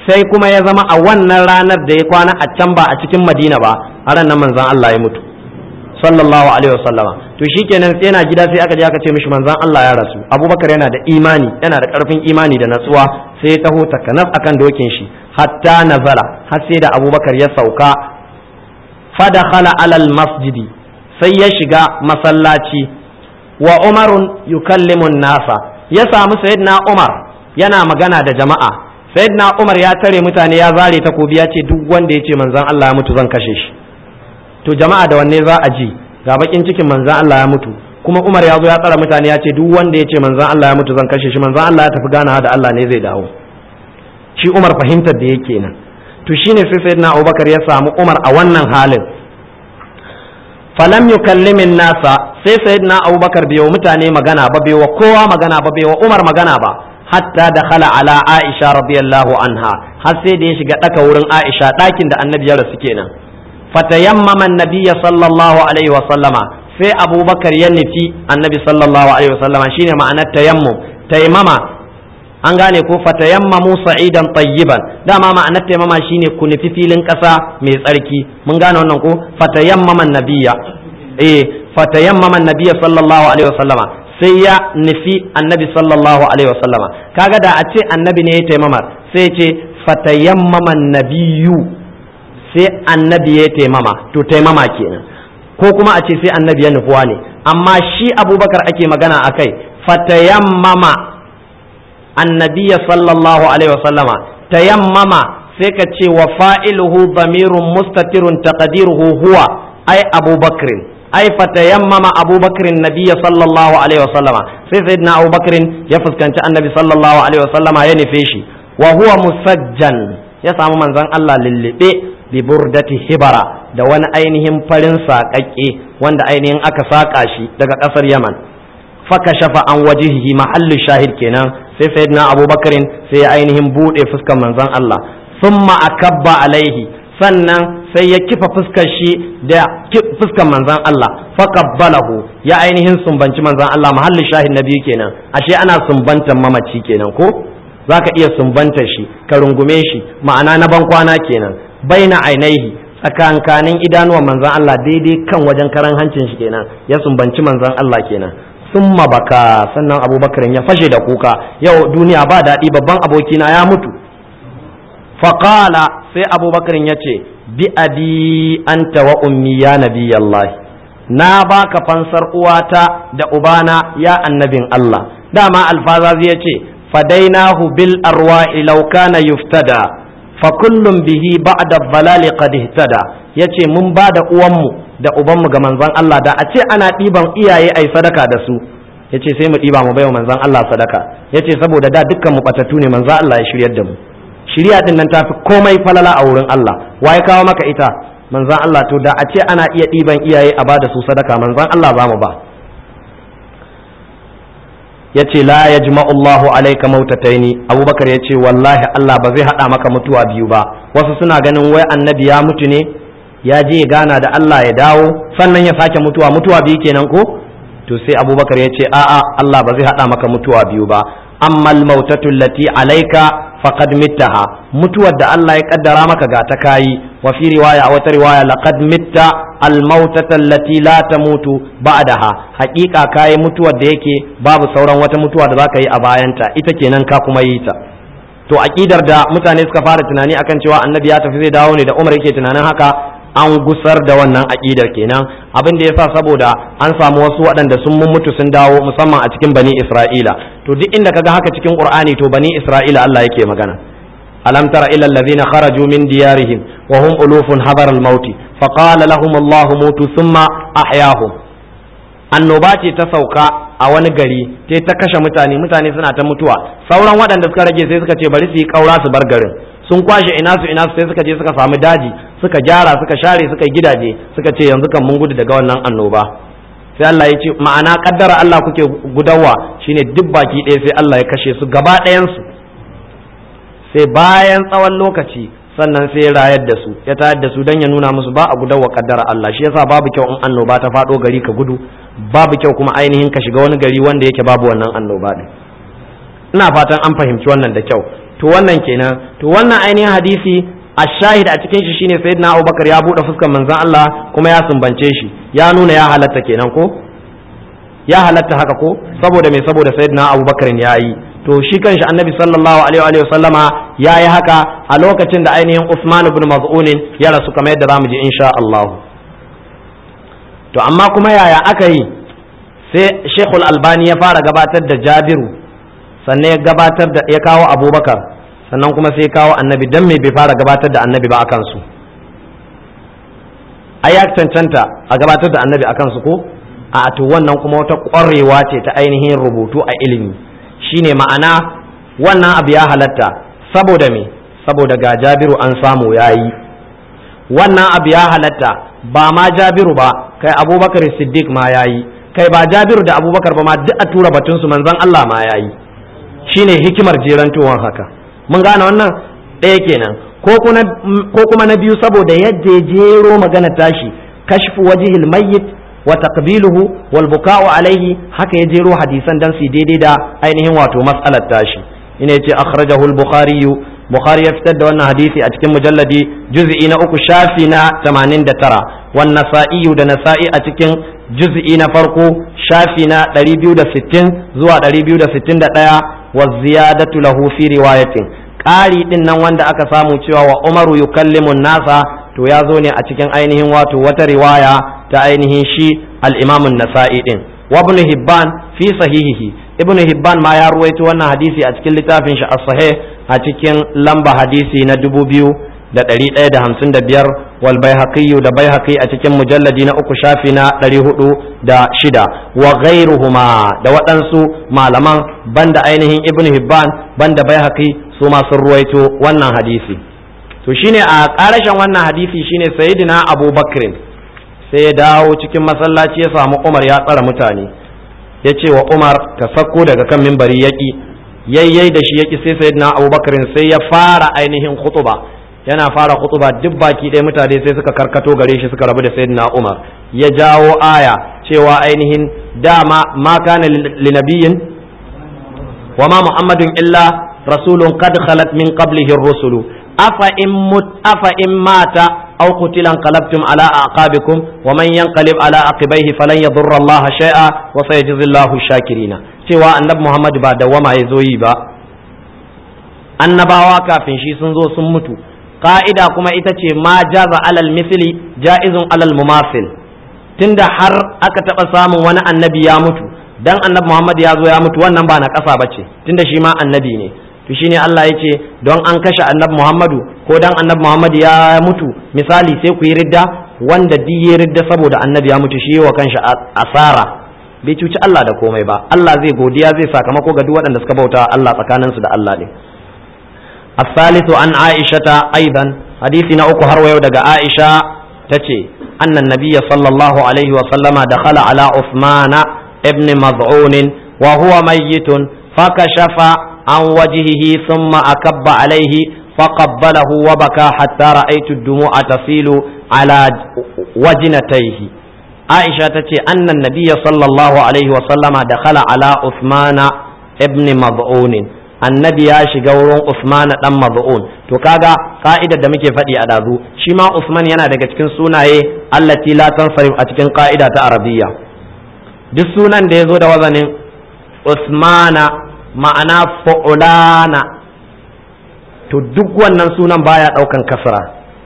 sai kuma ya zama a wannan ranar da ya kwana a can ba a cikin Madina ba a ran nan manzon Allah ya mutu sallallahu alaihi wasallama to shikenan sai yana gida sai aka je aka ce mishi manzon Allah ya rasu Abubakar yana da imani yana da karfin imani da natsuwa sai ya taho takanaf akan dokin shi hatta nazala har sai da Abubakar ya sauka fadakhala alal masjidi sai ya shiga masallaci wa Umarun yukallimu nasa ya samu sayyidina Umar yana magana da jama'a sayyidina Umar ya tare mutane ya zare takobi ya ce duk wanda ya ce manzon Allah ya mutu zan kashe shi to jama'a da wanne za a ji ga bakin cikin manzon Allah ya mutu kuma Umar ya zo ya tsara mutane ya ce duk wanda ya ce manzon Allah ya mutu zan kashe shi manzon Allah ya tafi ganawa da Allah ne zai dawo shi Umar fahimtar da yake nan to shine sai sayyidina Abubakar ya samu Umar a wannan halin falam yukallimin nasa sai sayyidina Abubakar bai wa mutane magana ba bai wa kowa magana ba bai wa Umar magana ba hatta dakhala ala Aisha radiyallahu anha har sai da ya shiga daka wurin Aisha dakin da Annabi ya rasu kenan fatayammama Nabiyya sallallahu alaihi wa sallama sai Abubakar ya nufi Annabi sallallahu alaihi wa sallama shine ma'anar tayammum tayammama an gane ko fatayammamu sa'idan tayyiban dama ma'anar tayammama shine ku nufi filin kasa mai tsarki mun gane wannan ko fatayammama Nabiyya eh fatayammama Nabiyya sallallahu alaihi wa sallama sai ya nufi Annabi sallallahu alaihi wa sallama kaga da a ce Annabi ne ya tayammama sai ya ce fatayammama Nabiyyu sai Annabi ya taimama to taimama kenan ko kuma a ce sai Annabi ya nufuwa ne amma shi Abubakar ake magana akai fatayammama Annabiya sallallahu alaihi wasallama tayammama sai ka ce wa fa'iluhu damirun mustatirun taqdiruhu huwa ai Abubakar ai fatayammama Abubakar Nabiyya sallallahu alaihi wasallama sai sayyidina Abubakar ya fuskanci Annabi sallallahu alaihi wasallama ya nufe shi wa huwa musajjan ya samu manzon Allah lullube bi burdati hibara da wani ainihin farin saƙaƙe wanda ainihin aka saƙa shi daga ƙasar Yaman faka shafa an wajihi mahallu shahid kenan sai sayyidina Abubakarin sai ya ainihin bude fuskar manzon Allah thumma akabba alaihi sannan sai ya kifa fuskar shi da fuskar manzon Allah faqabbalahu ya ainihin sumbanci manzon Allah mahallu shahid na biyu kenan ashe ana sumbantan mamaci kenan ko zaka iya sumbantar shi ka rungume shi ma'ana na ban kwana kenan baina ainihi tsakankanin idanuwan manzon Allah daidai kan wajen karan hancin shi kenan ya sumbanci manzon Allah kenan summa baka sannan Abubakar ya fashe da kuka yau duniya ba daɗi babban abokina ya mutu faqala sai Abubakar ya ce bi abi anta wa ummi ya nabiyallahi na baka fansar uwata da ubana ya annabin Allah dama alfazazi ya ce fadainahu bil arwa'i law kana yuftada fa kullum bihi ba'da dhalali qad ihtada yace mun ba da uwanmu da ubanmu ga manzon Allah da a ce ana ɗiban iyaye ai sadaka da su yace sai mu ɗiba mu baiwa manzon Allah sadaka yace saboda da dukkan mu batattu ne manzon Allah ya shiryar da mu shiriya din nan tafi komai falala a wurin Allah waye kawo maka ita manzon Allah to da a ce ana iya ɗiban iyaye a bada su sadaka manzon Allah za mu ba yace la yajma'u Allahu alayka mautataini Abubakar yace wallahi Allah ba zai hada maka mutuwa biyu ba wasu suna ganin wai annabi ya mutu ne ya je gana da Allah ya dawo sannan ya sake mutuwa mutuwa biyu kenan ko to sai Abubakar yace a'a Allah ba zai hada maka mutuwa biyu ba amma al-mautatu allati alayka faqad mittaha mutuwar da Allah ya kaddara maka ga ta kayi wa fi riwaya a wata riwaya laqad mitta al-mautata allati la tamutu ba'daha haqiqa kayi mutuwar da yake babu sauran wata mutuwa da zaka yi a bayanta ita kenan ka kuma yi ta to aqidar da mutane suka fara tunani akan cewa annabi ya tafi zai dawo ne da Umar yake tunanin haka an gusar da wannan aqidar kenan abin da yasa saboda an samu wasu waɗanda sun mun mutu sun dawo musamman a cikin bani Isra'ila to duk inda kaga haka cikin Qur'ani to bani Isra'ila Allah yake magana alam tara ila alladhina kharaju min diyarihim wa hum ulufun hadar al-maut fa qala lahum Allah mutu thumma ahyahum annoba ce ta sauka a wani gari sai ta kashe mutane mutane suna ta mutuwa sauran waɗanda suka rage sai suka ce bari su yi kaura su bar garin sun kwashe ina su ina su sai suka je suka samu daji suka gyara suka share suka yi gidaje suka ce yanzu kan mun gudu daga wannan annoba sai Allah ya ce ma'ana kaddara Allah kuke gudawa shine duk baki ɗaya sai Allah ya kashe su gaba ɗayan su sai bayan tsawon lokaci sannan sai ya rayar da su ya tayar da su dan ya nuna musu ba a gudawa kaddara Allah shi yasa babu kyau in annoba ta faɗo gari ka gudu babu kyau kuma ainihin ka shiga wani gari wanda yake babu wannan annoba din ina fatan an fahimci wannan da kyau to wannan kenan to wannan ainihin hadisi ashahid a cikin shi shine sayyidina Abubakar ya bude fuskar manzon Allah kuma ya sumbance shi ya nuna ya halatta kenan ko ya halatta haka ko saboda me saboda sayyidina Abubakar ya yi to shi kanshi annabi sallallahu alaihi wa sallama ya yi haka a lokacin da ainihin Usman ibn Maz'un ya rasu kamar yadda zamu ji insha Allah to amma kuma yaya aka yi sai Sheikhul Albani ya fara gabatar da Jabiru sannan ya gabatar da ya kawo Abubakar sannan kuma sai ya kawo annabi dan me bai fara gabatar da annabi ba akan su ai ya cancanta a gabatar da annabi akan su ko a to wannan kuma wata ƙwarewa ce ta ainihin rubutu a ilimi shine ma'ana wannan abu ya halatta saboda me saboda ga Jabiru an samu yayi wannan abu ya halatta ba ma Jabiru ba kai Abubakar Siddiq ma yayi kai ba Jabiru da Abubakar ba ma duk a tura batun su manzon Allah ma yayi shine hikimar jerantowan haka mun gane wannan ɗaya kenan ko kuma na biyu saboda yadda ya jero magana tashi kashfu wajhil mayyit wa taqbiluhu wal buka'u alaihi haka ya jero hadisan dan su daidai da ainihin wato mas'alar tashi ina yace akhrajahu al-bukhari bukhari ya fitar da wannan hadisi a cikin mujalladi juz'i na uku shafi na tamanin da tara wan nasa'i da nasa'i a cikin juz'i na farko shafi na ɗari biyu da sittin zuwa ɗari biyu da sittin da ɗaya wa ziyadatu lahu fi riwayatin ƙari din nan wanda aka samu cewa wa umaru yukallimu nasa to ya zo ne a cikin ainihin wato wata riwaya ta ainihin shi al-imamun nasa'i din wa ibn hibban fi sahihihi ibn hibban ma ya ruwaito wannan hadisi a cikin littafin shi as-sahih a cikin lamba hadisi na dubu biyu da ɗari ɗaya da hamsin da biyar wal baihaqi da baihaqi a cikin mujalladi na uku shafi na ɗari hudu da shida wa ghairuhuma da waɗansu malaman banda ainihin ibn hibban banda baihaqi su ma sun ruwaito wannan hadisi to shine a ƙarashin wannan hadisi shine sayyidina abubakar sai ya dawo cikin masallaci ya samu umar ya tsara mutane ya ce wa umar ka sakko daga kan mimbari yaƙi yayyai da shi yaƙi sai sayyidina abubakar sai ya fara ainihin khutuba yana fara khutuba duk baki ɗaya mutane sai suka karkato gare shi suka rabu da sayyidina umar ya jawo aya cewa ainihin dama ma kana linabiyyin wa ma muhammadun illa rasulun qad khalat min qablihi ar-rusulu afa in mut afa in mata aw qutila qalabtum ala aqabikum wa man yanqalib ala aqibaihi falan yadurra Allah shay'a wa sayajzillahu shakirina cewa annabi Muhammad ba dawama ya zo yi ba annabawa kafin shi sun zo sun mutu ka'ida kuma ita ce ma jaza alal misli jaizun alal mumasil tunda har aka taba samun wani annabi ya mutu dan annabi Muhammad ya zo ya mutu wannan ba na kasa bace tunda shi ma annabi ne to shine Allah ya ce don an kashe annabi Muhammadu ko dan annabi Muhammad ya mutu misali sai ku yi ridda wanda duk ya ridda saboda annabi ya mutu shi wa kanshi asara bai cuci Allah da komai ba Allah zai godiya zai sakamako ga duk waɗanda suka bauta Allah tsakaninsu da Allah ne الثالث عن عائشة أيضا حديثنا أكو هروا دقى عائشة تتي أن النبي صلى الله عليه وسلم دخل على عثمان ابن مظعون وهو ميت فكشف عن وجهه ثم أكب عليه فقبله وبكى حتى رأيت الدموع تسيل على وجنتيه عائشة تتي أن النبي صلى الله عليه وسلم دخل على عثمان ابن مظعون annabi ya shiga wurin Usman dan Maz'un to kaga ka'idar da muke faɗi a dazu shi ma Usman yana daga cikin sunaye allati la tansarif a cikin ka'ida ta Arabiyya duk sunan da yazo da wazanin Usmana ma'ana fu'lana to duk wannan sunan baya daukan kasra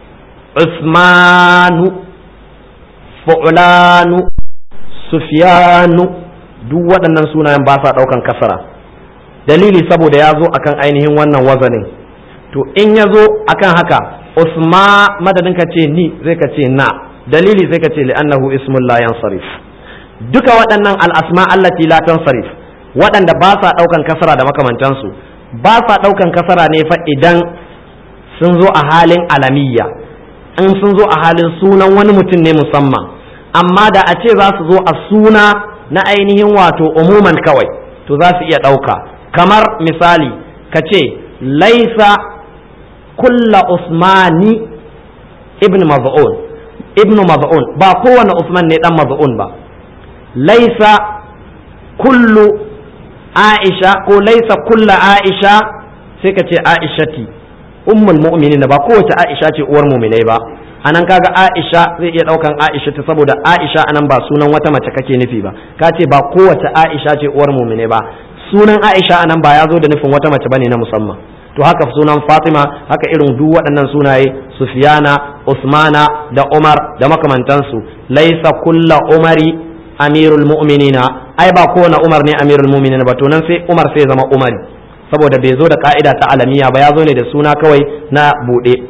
Usmanu fu'lanu Sufyanu duk waɗannan sunayen ba sa daukan kasra dalili saboda ya zo akan ainihin wannan wazanin to in ya zo akan haka usma madadin ka ce ni zai ka ce na dalili zai ka ce li'annahu ismun la yansarif duka waɗannan al'asma allati la tansarif waɗanda ba sa ɗaukan kasara da makamantansu ba sa ɗaukan kasara ne fa idan sun zo a halin alamiyya in sun zo a halin sunan wani mutum ne musamman amma da a ce za su zo a suna na ainihin wato umuman kawai to za su iya ɗauka kamar misali ka ce laisa kulla usmani ibn maz'un ibn maz'un ba kowane usman ne dan maz'un ba laisa kullu aisha ko laisa kulla aisha sai ka ce aishati ummul mu'minin, ba kowace aisha ce uwar mu'minai ba. anan kaga aisha zai iya daukan aisha ta saboda aisha anan ba sunan wata mace kake nufi ba, ka ce ba kowace aisha ce uwar mu'minai ba, sunan aisha anan ba ya zo da nufin wata mace bane na musamman. to haka sunan fatima, haka irin duk waɗannan sunaye sufyana, usmana da umar da makamantansu. laisa kulla umari amirul mu'minina, ai ba kowane umar ne amirul mu'minina ba, to nan sai umar sai zama umari saboda bai zo da ka'ida ta alamiya ba, ya zo ne da suna kawai na bude.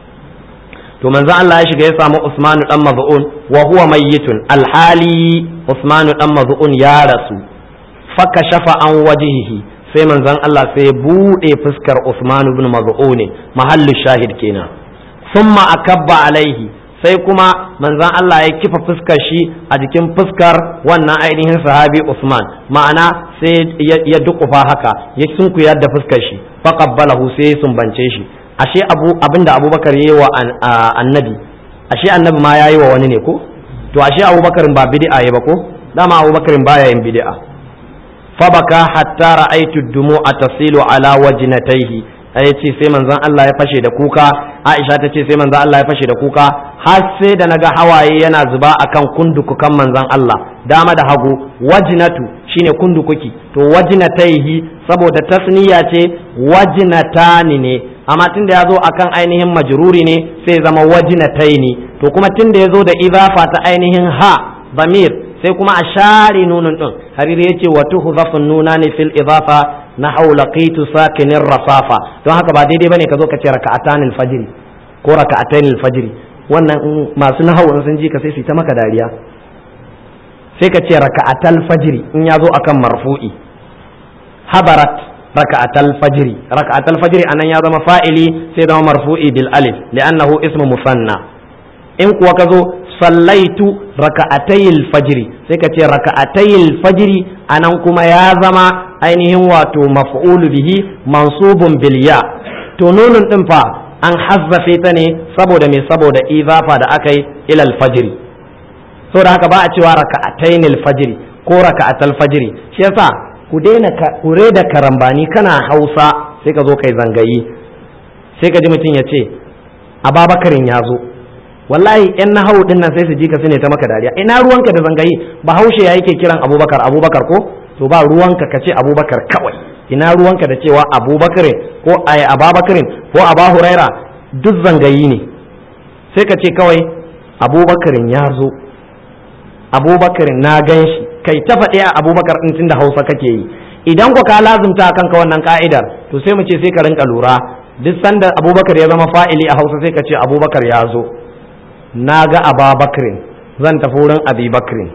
to manzo Allah ya shiga ya samu Usmanu dan Maz'un wa huwa mayyitun, alhali Usmanu dan Maz'un ya rasu. fakashafa an wajhihi, sai manzon Allah sai ya bude fuskar Usman ibn Maz'un, mahallu shahid kenan. thumma akabba alaihi, sai kuma manzon Allah ya kifa fuskar shi a jikin fuskar wannan ainihin sahabi Usman, ma'ana sai ya dukufa haka ya sunkuyar da fuskar shi, faqabbalahu sai ya sumbance shi. ashe abu abinda Abubakar yayi wa annabi, ashe annabi ma yayi wa wani ne ko? to ashe Abubakar ba bid'a yayi ba ko? dama Abubakar baya yin bid'a. fabaka hatta ra'aytu ad-dumu'a tasilu ala wajnatayhi, ai ce sai manzon Allah ya fashe da kuka. Aisha ta ce sai manzon Allah ya fashe da kuka har sai da naga hawaye yana zuba akan kundukukan manzon Allah dama da hagu. wajnatu shine kundukuki, to wajnatayhi saboda tasniya ce wajnatani ne, amma tunda ya zo akan ainihin majruri ne sai zama wajnataini. to kuma tunda ya zo da idafa ta ainihin ha bamir sai kuma a share nunun din. hariri yace wa tuhzafun nunani fil idafa na haulaqitu sakinir rasafa, don haka ba daidai bane ka zo ka ce raka'atanil fajr ko raka'atanil fajr. wannan masu nahawu sun ji ka sai su ta maka dariya, sai ka ce raka'atal fajr in ya zo akan marfu'i. habarat raka'atal fajr, raka'atal fajr anan ya zama fa'ili sai zama marfu'i bil alif li'annahu ismu musanna. in kuwa ka zo sallaitu raka'atayil fajri, sai ka ce raka'atayil fajri anan kuma ya zama ainihin wato maf'ulu bihi mansubun bil ya. to nunun din fa an hazzafe ta ne saboda me, saboda izafa da aka yi ila al fajri. saboda haka ba a cewa raka'atayil fajri ko raka'atal fajri. shi yasa ku daina ku da karambani kana Hausa sai ka zo kai zangayi, sai ka ji mutum ya ce Ababakarin ya zo. wallahi yan nahawu din nan sai su ji ka sune ta maka dariya. ina ruwanka da zangayi? bahaushe ya yake kiran Abubakar Abubakar ko? to ba ruwanka ka ce Abubakar kawai. ina ruwanka da cewa Abubakar ko ay Ababakar ko Aba Huraira, duk zangayi ne. sai ka ce kawai Abubakarin ya zo, Abubakarin na ganshi, kai ta faɗi a Abubakar din tunda Hausa kake yi. idan ku ka lazumta kanka wannan ka'idar, to sai mu ce sai ka rinka lura duk sanda Abubakar ya zama fa'ili a Hausa sai ka ce Abubakar ya zo. na ga Ababakrin, zan tafi wurin Abibakrin.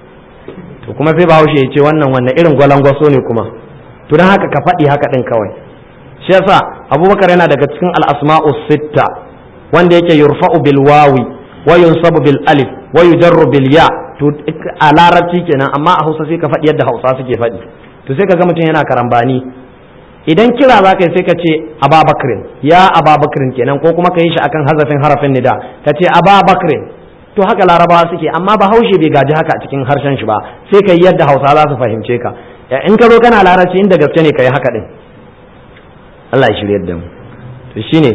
to kuma sai bahaushe ya ce wannan wannan irin gwalangwaso ne kuma. to don haka ka faɗi haka ɗin kawai. shi yasa Abubakar yana daga cikin al-asma'u sitta wanda yake yurfa'u bil wawi wa yunsabu bil alif wa yujarru bil ya. to a larabci kenan, amma a Hausa sai ka faɗi yadda Hausa suke faɗi. to sai ka ga mutum yana karambani. idan kira za ka yi sai ka ce Ababakrin, ya Ababakrin kenan, ko kuma ka yi shi akan hazafin harafin nida ka ce Ababakrin. to haka larabawa suke, amma bahaushe bai gaji haka a cikin harshen shi ba, sai ka yi yadda Hausa za su fahimce ka. in ka zo kana larabci inda gaske ne ka yi haka din. Allah ya shirye da mu. to shine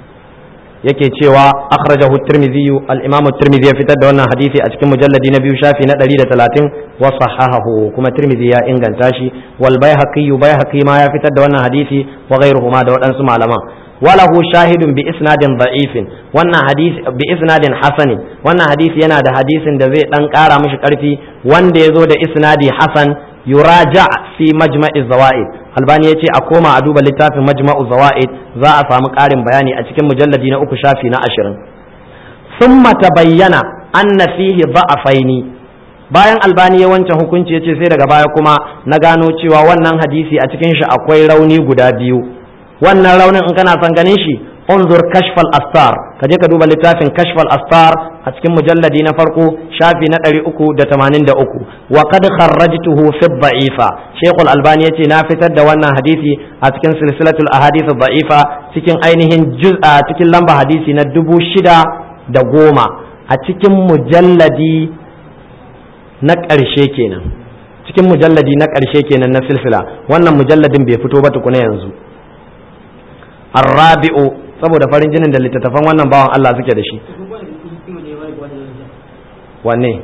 yake cewa akhrajahu at-Tirmidhi, al-Imam at-Tirmidhi ya fitar da wannan hadisi a cikin mujalladi na biyu shafi na ɗari da talatin wa sahahahu, kuma Tirmidhi ya inganta shi. wal Baihaqi, Baihaqi ma ya fitar da wannan hadisi wa ghayruhuma da waɗansu malaman. walahu shahidun bi isnadin da'ifin, wannan hadisi bi isnadin hasanin, wannan hadisi yana da hadisin da zai dan ƙara mishi ƙarfi wanda ya zo da isnadi hasan. yuraja fi majma'i zawaid, Albani yace a koma a duba littafin majma'u zawaid za a samu ƙarin bayani a cikin mujalladi na uku shafi na ashirin. thumma tabayyana anna fihi dha'afaini, bayan Albani ya wancan hukunci yace sai daga baya kuma na gano cewa wannan hadisi a cikin shi akwai rauni guda biyu. wannan raunin in kana son ganin shi unzur kashfal astar, ka je ka duba littafin kashfal astar a cikin mujalladi na farko shafi na ɗari uku da tamanin da uku. wa qad kharrajtuhu fi dha'ifa, Sheikh Al-Albani yace na fitar da wannan hadisi a cikin silsilatul ahadith dha'ifa cikin ainihin juz'a cikin lamba hadisi na dubu shida da goma a cikin mujalladi na ƙarshe kenan, cikin mujalladi na ƙarshe kenan na silsila. wannan mujalladin bai fito ba tukuna yanzu. arrabi'u saboda farin jinin da littattafan wannan bawan Allah suke da shi wanne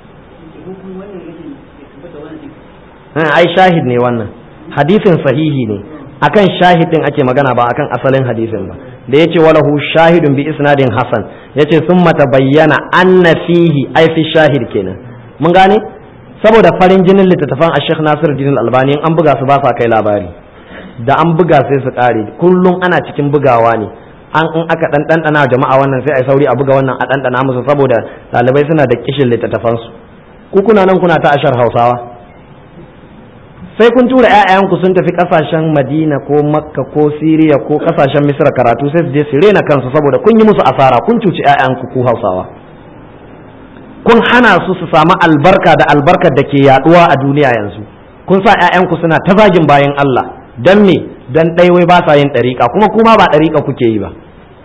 ai shahid ne wannan hadisin sahihi ne akan shahidin ake magana ba akan asalin hadisin ba da yace walahu shahidun bi isnadin hasan yace summa tabayyana anna fihi ai fi shahid kenan mun gane saboda farin jinin littattafan a Sheikh Nasiruddin Al-Albani an buga su ba sa kai labari da an buga sai su kare kullum ana cikin bugawa ne an in aka dan dandana jama'a wannan sai ai sauri a buga wannan a dandana musu saboda dalibai suna da kishin littattafan su ku kuna nan kuna ta ashar Hausawa sai kun tura ƴaƴanku sun tafi kasashen Madina ko Makka ko Siriya ko kasashen Misra karatu sai su je su rena kansu saboda kun yi musu asara kun cuci ƴaƴanku ku Hausawa kun hana su su samu albarka da albarkar da ke yaduwa a duniya yanzu kun sa ƴaƴanku suna ta zagin bayan Allah dan me dan dai wai ba sa yin dariƙa kuma kuma ba dariƙa kuke yi ba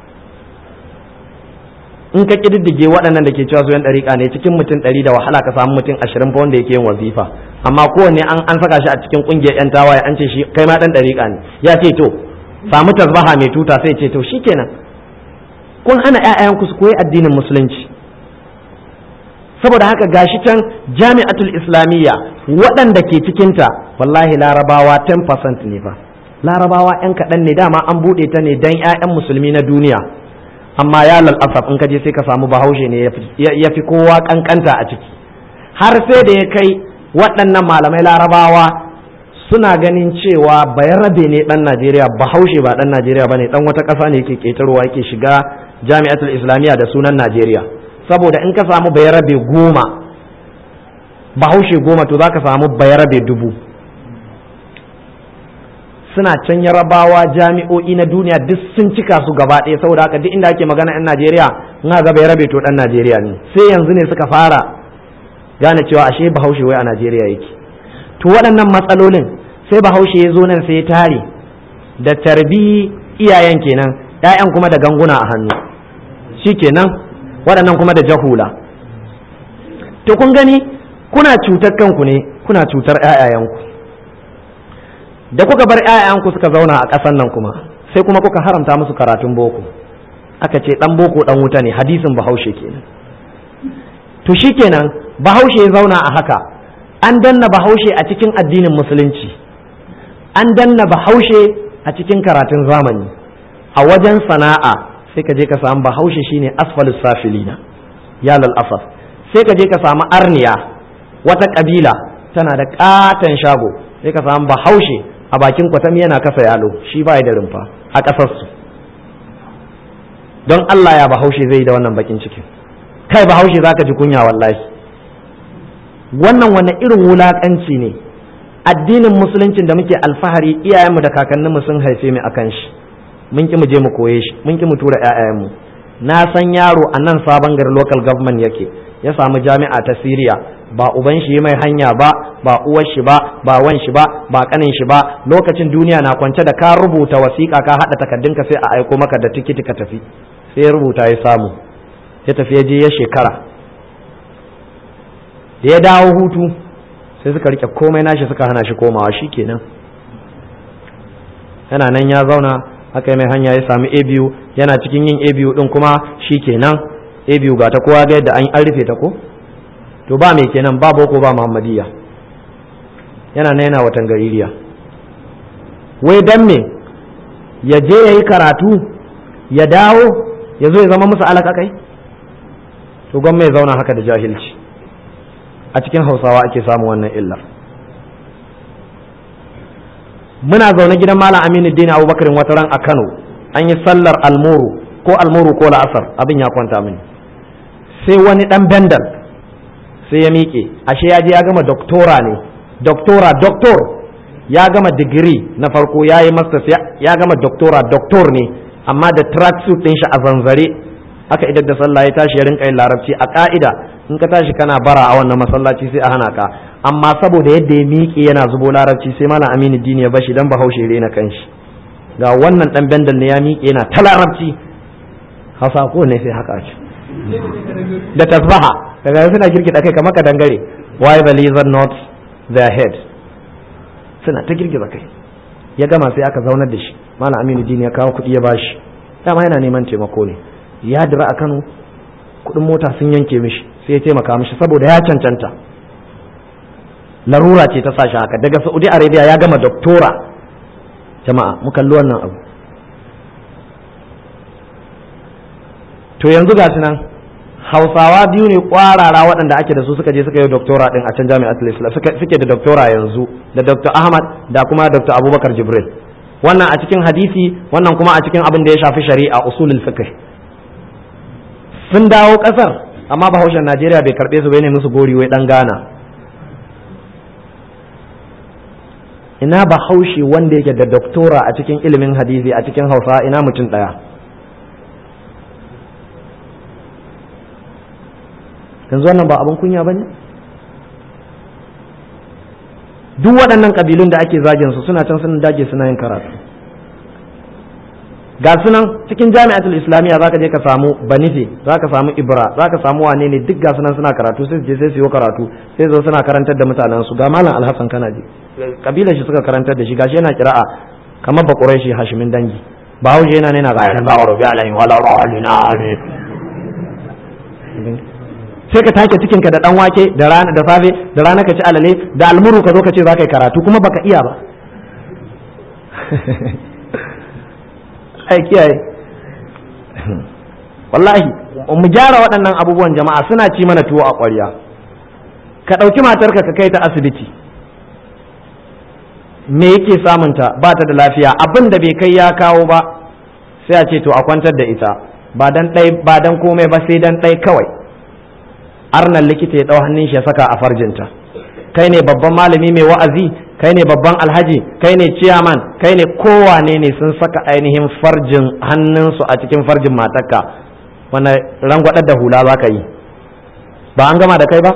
in ka kididdige waɗannan da ke cewa su yan dariƙa ne cikin mutum ɗari da wahala ka samu mutum ashirin fa wanda yake yin wazifa amma kowanne an an saka shi a cikin ƙungiyar yan tawaye an ce shi kai ma ɗan dariƙa ne ya ce to samu tasbaha mai tuta sai ce to shikenan kun hana ƴaƴanku su koyi addinin musulunci saboda haka gashi can jami'atul islamiyya waɗanda ke cikinta wallahi larabawa ten percent ne fa larabawa yan kaɗan ne dama an buɗe ta ne dan ƴaƴan musulmi na duniya amma ya lalasaf in ka je sai ka samu bahaushe ne ya fi kowa kankanta a ciki har sai da ya kai waɗannan malamai larabawa suna ganin cewa bayarabe ne ɗan najeriya bahaushe ba ɗan najeriya ba ne ɗan wata ƙasa ne yake ƙetarwa yake shiga jami'atul islamiyya da sunan najeriya saboda in ka samu bayarabe goma bahaushe goma to za ka samu bayarabe dubu suna can yarabawa jami'o'i na duniya duk sun cika su gaba ɗaya saboda haka duk inda ake magana yan najeriya in ga bayarabe to ɗan najeriya ne sai yanzu ne suka fara gane cewa ashe bahaushe wai a najeriya yake to waɗannan matsalolin sai bahaushe ya zo nan sai ya tare da tarbi iyayen kenan ƴaƴan kuma da ganguna a hannu shikenan waɗannan kuma da jahula to kun gani kuna cutar kanku ne kuna cutar ƴaƴayenku da kuka bar ƴaƴanku suka zauna a ƙasan nan kuma sai kuma kuka haramta musu karatun boko aka ce ɗan boko ɗan wuta ne hadisin bahaushe kenan to shikenan bahaushe ya zauna a haka an danna bahaushe a cikin addinin musulunci an danna bahaushe a cikin karatun zamani a wajen sana'a sai ka je ka samu bahaushe shine asfalus safilina ya lal asaf sai ka je ka samu arniya wata kabila tana da katon shago sai ka samu bahaushe a bakin kwatami yana kasa yalo shi ba da rumfa a ƙasarsu don Allah ya bahaushe zai da wannan bakin cikin kai bahaushe za ka ji kunya wallahi wannan wani irin wulaƙanci ne addinin musuluncin da muke alfahari iyayenmu da kakanninmu sun haife mu akan shi mun ki mu je mu koye shi mun ki mu tura ƴaƴayenmu na san yaro a nan sabon gari local government yake ya samu jami'a ta Syria ba uban shi mai hanya ba ba uwar shi ba ba wan shi ba ba kanin shi ba lokacin duniya na kwance da ka rubuta wasiƙa ka hada takaddunka sai a aiko maka da tikiti ka tafi sai ya rubuta ya samu ya tafi ya je ya shekara da ya dawo hutu sai suka rike komai nashi suka hana shi komawa shikenan yana nan ya zauna aka yi mai hanya ya sami A biyu yana cikin yin A biyu din kuma shikenan A biyu ga ta kowa ga yadda an rufe ta ko to ba mai kenan ba boko ba muhammadiyya yana na yana watan gaririya wai dan me ya je ya yi karatu ya dawo ya zo ya zama musu alaka kai to gwamma ya zauna haka da jahilci a cikin hausawa ake samun wannan illar muna zaune gidan malam aminu dini abubakarin wata ran a kano an yi sallar almuru ko almuru ko la'asar abin ya kwanta mini sai wani dan bendal sai ya miƙe ashe ya je ya gama doktora ne doktora doktor ya gama digiri na farko ya yi masters ya gama doktora doktor ne amma da tracksuit ɗin shi a zanzare aka idar da sallah ya tashi ya rinka yin larabci a ka'ida in ka tashi kana bara a wannan masallaci sai a hana ka amma saboda yadda ya miƙe yana zubo larabci sai malam aminu dini ya bashi dan bahaushe rena kanshi ga wannan dan bendal ne ya miƙe yana ta larabci hausa ko ne sai haka ce da tasbaha daga suna girgida kai kamar ka dangare why the lizard not their head suna ta girgiza kai ya gama sai aka zaunar da shi malam Aminu Dini ya kawo kuɗi ya bashi, dama yana neman taimako ne, ya dira a Kano kuɗin mota sun yanke mishi sai ya taimaka mishi saboda ya cancanta, larura ce ta sa shi haka. Daga Saudi Arabia ya gama doktora. Jama'a mu kalli wannan abu. To yanzu ga nan Hausawa biyu ne kwarara waɗanda ake da su suka je suka yi doktora din a can Jami'atul Islam, suke da doktora yanzu, da Doctor Ahmad da kuma Doctor Abubakar Jibril, wannan a cikin hadisi, wannan kuma a cikin abin da ya shafi shari'a, usulul fiqh. Sun dawo kasar amma Bahaushen Najeriya bai karbe su bai ne musu gori wai dan Ghana. Ina Bahaushe wanda yake da doktora a cikin ilimin hadisi a cikin Hausa, ina mutum daya. Yanzu wannan ba abin kunya bane? Duk waɗannan kabilun da ake zagin su suna can sun dage suna yin karatu. Ga sunan cikin Jami'atul Islamiyya zaka je ka samu Banife, zaka samu Ibra, zaka samu wane ne, duk ga sunan suna karatu, sai je sai su yi karatu, sai zo suna karantar da mutanen su. Ga Malam Alhassan kana ji, kabilar shi suka karantar da shi, gashi yana kira'a kamar ba Quraishi Hashimin dangi. Bahaushe yana ne na ga yana ba rubi alayhi wala ra'alina amin. Sai ka take cikinka da dan wake da rana da safe da rana ka ci alale da almuru ka zo ka ce za ka yi karatu kuma baka iya ba. Ai kiyaye, wallahi mu gyara waɗannan abubuwan jama'a, suna ci mana tuwo a ƙwarya. Ka ɗauki matarka ka kai ta asibiti, me yake samunta? Ba ta da lafiya, abin da bai kai ya kawo ba sai a ce to a kwantar da ita, ba dan ɗai ba dan komai ba sai dan ɗai kawai arnan likita ya ɗau hannun shi ya saka a farjinta. Kai ne babban malami mai wa'azi, kai ne babban alhaji, kai ne ciyaman, kai ne kowane ne sun saka ainihin farjin hannunsu a cikin farjin matarka, wanda rangwadar da hula za ka yi, ba an gama da kai ba?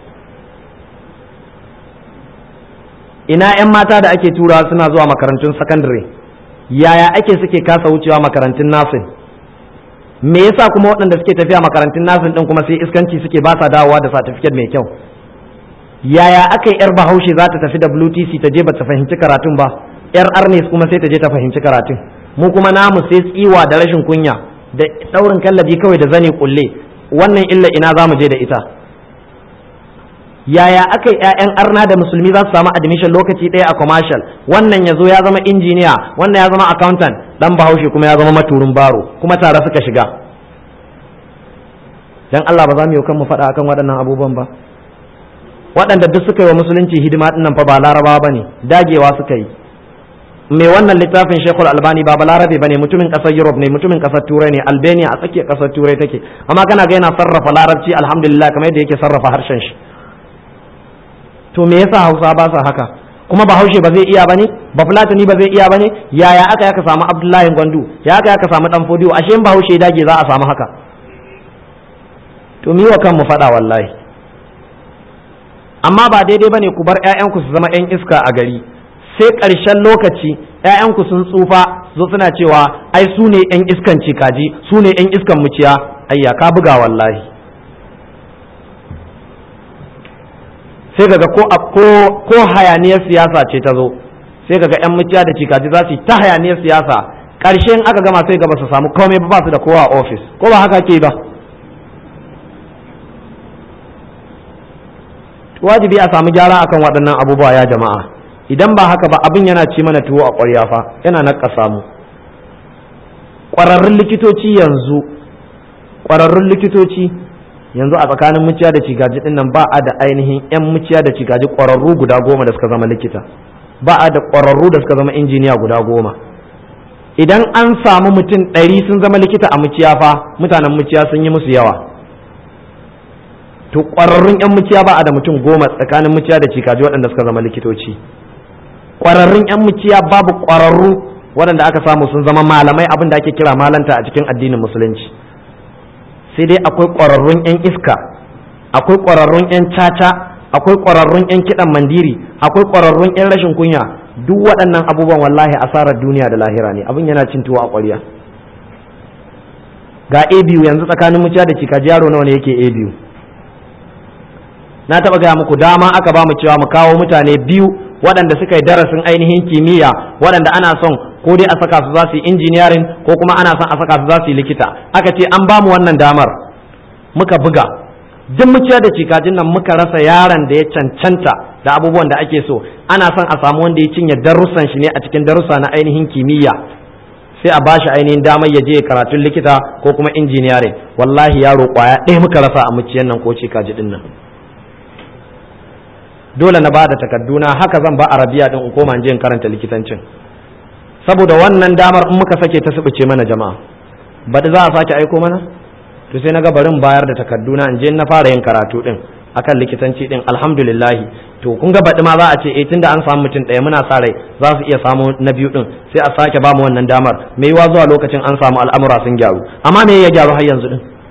Ina 'yan mata da ake turawa suna zuwa makarantun sakandare, yaya ake suke kasa wucewa makarantun nasin? Me yasa kuma waɗanda suke tafiya makarantun nasin ɗin kuma sai iskanci suke ba sa dawowa da certificate mai kyau? Yaya aka yi 'yar Bahaushe za ta tafi W T C ta je ba ta fahimci karatun ba, 'yar Arnes kuma sai ta je ta fahimci karatun? Mu kuma namu sai tsiwa da rashin kunya da ɗaurin kallabi kawai da zane kulle. Wannan illa ina za mu je da ita? Yaya aka yi 'ya'yan arna da musulmi za su samu admission lokaci ɗaya a commercial, wannan ya zo ya zama injiniya, wannan ya zama accountant, dan Bahaushe kuma ya zama maturin baro, kuma tare suka shiga? Dan Allah ba za mu yi kan mu faɗa akan waɗannan abubuwan ba? Waɗanda duk suka yi wa musulunci hidima ɗin nan fa ba larabawa ba ne, dagewa suka yi. Mai wannan littafin Sheikhul Albani ba balarabe ba ne, mutumin ƙasar Europe ne, mutumin ƙasar Turai ne, Albania a tsakiyar ƙasar Turai take, amma kana ga yana sarrafa larabci alhamdulillah kamar yadda yake sarrafa harshen shi. To me yasa Hausa ba sa haka? Kuma Bahaushe ba zai iya bane? Ba Fulatani ba zai iya bane? Yaya aka aka samu Abdullahi Gwandu? Ya aka aka samu Dan Fodiyo? Ashe in Bahaushe dage za a samu haka? To mi wa kanmu faɗa wallahi. Amma ba daidai bane ku bar ƴaƴanku su zama ƴan iska a gari. Sai ƙarshen lokaci ƴaƴanku sun tsufa zo suna cewa ai su ne ƴan iskan cikaji, su ne ƴan iskan muciya. Ayya ka buga wallahi. Sai kaga ko ko ko hayaniyar siyasa ce ta zo, sai kaga yan muciya da cikaji za su ta hayaniyar siyasa, ƙarshen aka gama sai ga ba su samu komai ba, ba su da kowa a ofis, ko ba haka ke ba? Wajibi a samu gyara akan waɗannan abubuwa ya jama'a, idan ba haka ba abin yana ci mana tuwo a ƙwarya fa, yana naƙasa mu. Ƙwararrun likitoci yanzu ƙwararrun likitoci yanzu a tsakanin muciya da cigaji din nan ba a da ainihin yan muciya da cigaji ƙwararru guda goma da suka zama likita, ba a da ƙwararru da suka zama injiniya guda goma. Idan an samu mutum ɗari sun zama likita a muciya fa, mutanen muciya sun yi musu yawa. To ƙwararrun yan muciya ba a da mutum goma tsakanin muciya da cigaji waɗanda suka zama likitoci. Ƙwararrun yan muciya babu ƙwararru waɗanda aka samu sun zama malamai, abin da ake kira malanta a cikin addinin musulunci. Sai dai akwai ƙwararrun 'yan iska, akwai ƙwararrun 'yan caca, akwai ƙwararrun 'yan kiɗan mandiri, akwai ƙwararrun 'yan rashin kunya. Duk waɗannan abubuwan wallahi asarar duniya da lahira ne, abin yana cin tuwo a ƙwarya. Ga A biyu yanzu tsakanin muciya da cikaji yaro nawa ne yake A biyu? Na taɓa gaya muku dama aka ba mu cewa mu kawo mutane biyu waɗanda suka yi darasin ainihin kimiyya, waɗanda ana son ko dai a saka su za su yi engineering ko kuma ana son a saka su za su yi likita. Aka ce an ba mu wannan damar, muka buga duk muciya da cikajin nan muka rasa yaron da ya cancanta da abubuwan da ake so. Ana son a samu wanda ya cinye darussan shi ne a cikin darussa na ainihin kimiyya, sai a bashi ainihin damar ya je karatun likita ko kuma engineering. Wallahi yaro kwaya ɗaya muka rasa a muciyan nan ko cikaji din nan. Dole na bada takadduna, haka zan ba arabiya din in koma in je in karanta likitancin, saboda wannan damar in muka sake ta subuce mana jama'a, baɗi za a sake aiko mana. To sai na ga barin bayar da takadduna in je na fara yin karatu din akan likitanci din. Alhamdulillah, to kun ga baɗi ma za a ce eh tunda an samu mutum ɗaya muna sa rai za su iya samu na biyu din, sai a sake ba mu wannan damar. Me yiwa zuwa lokacin an samu al'amura sun gyaru, amma me ya gyaru har yanzu din?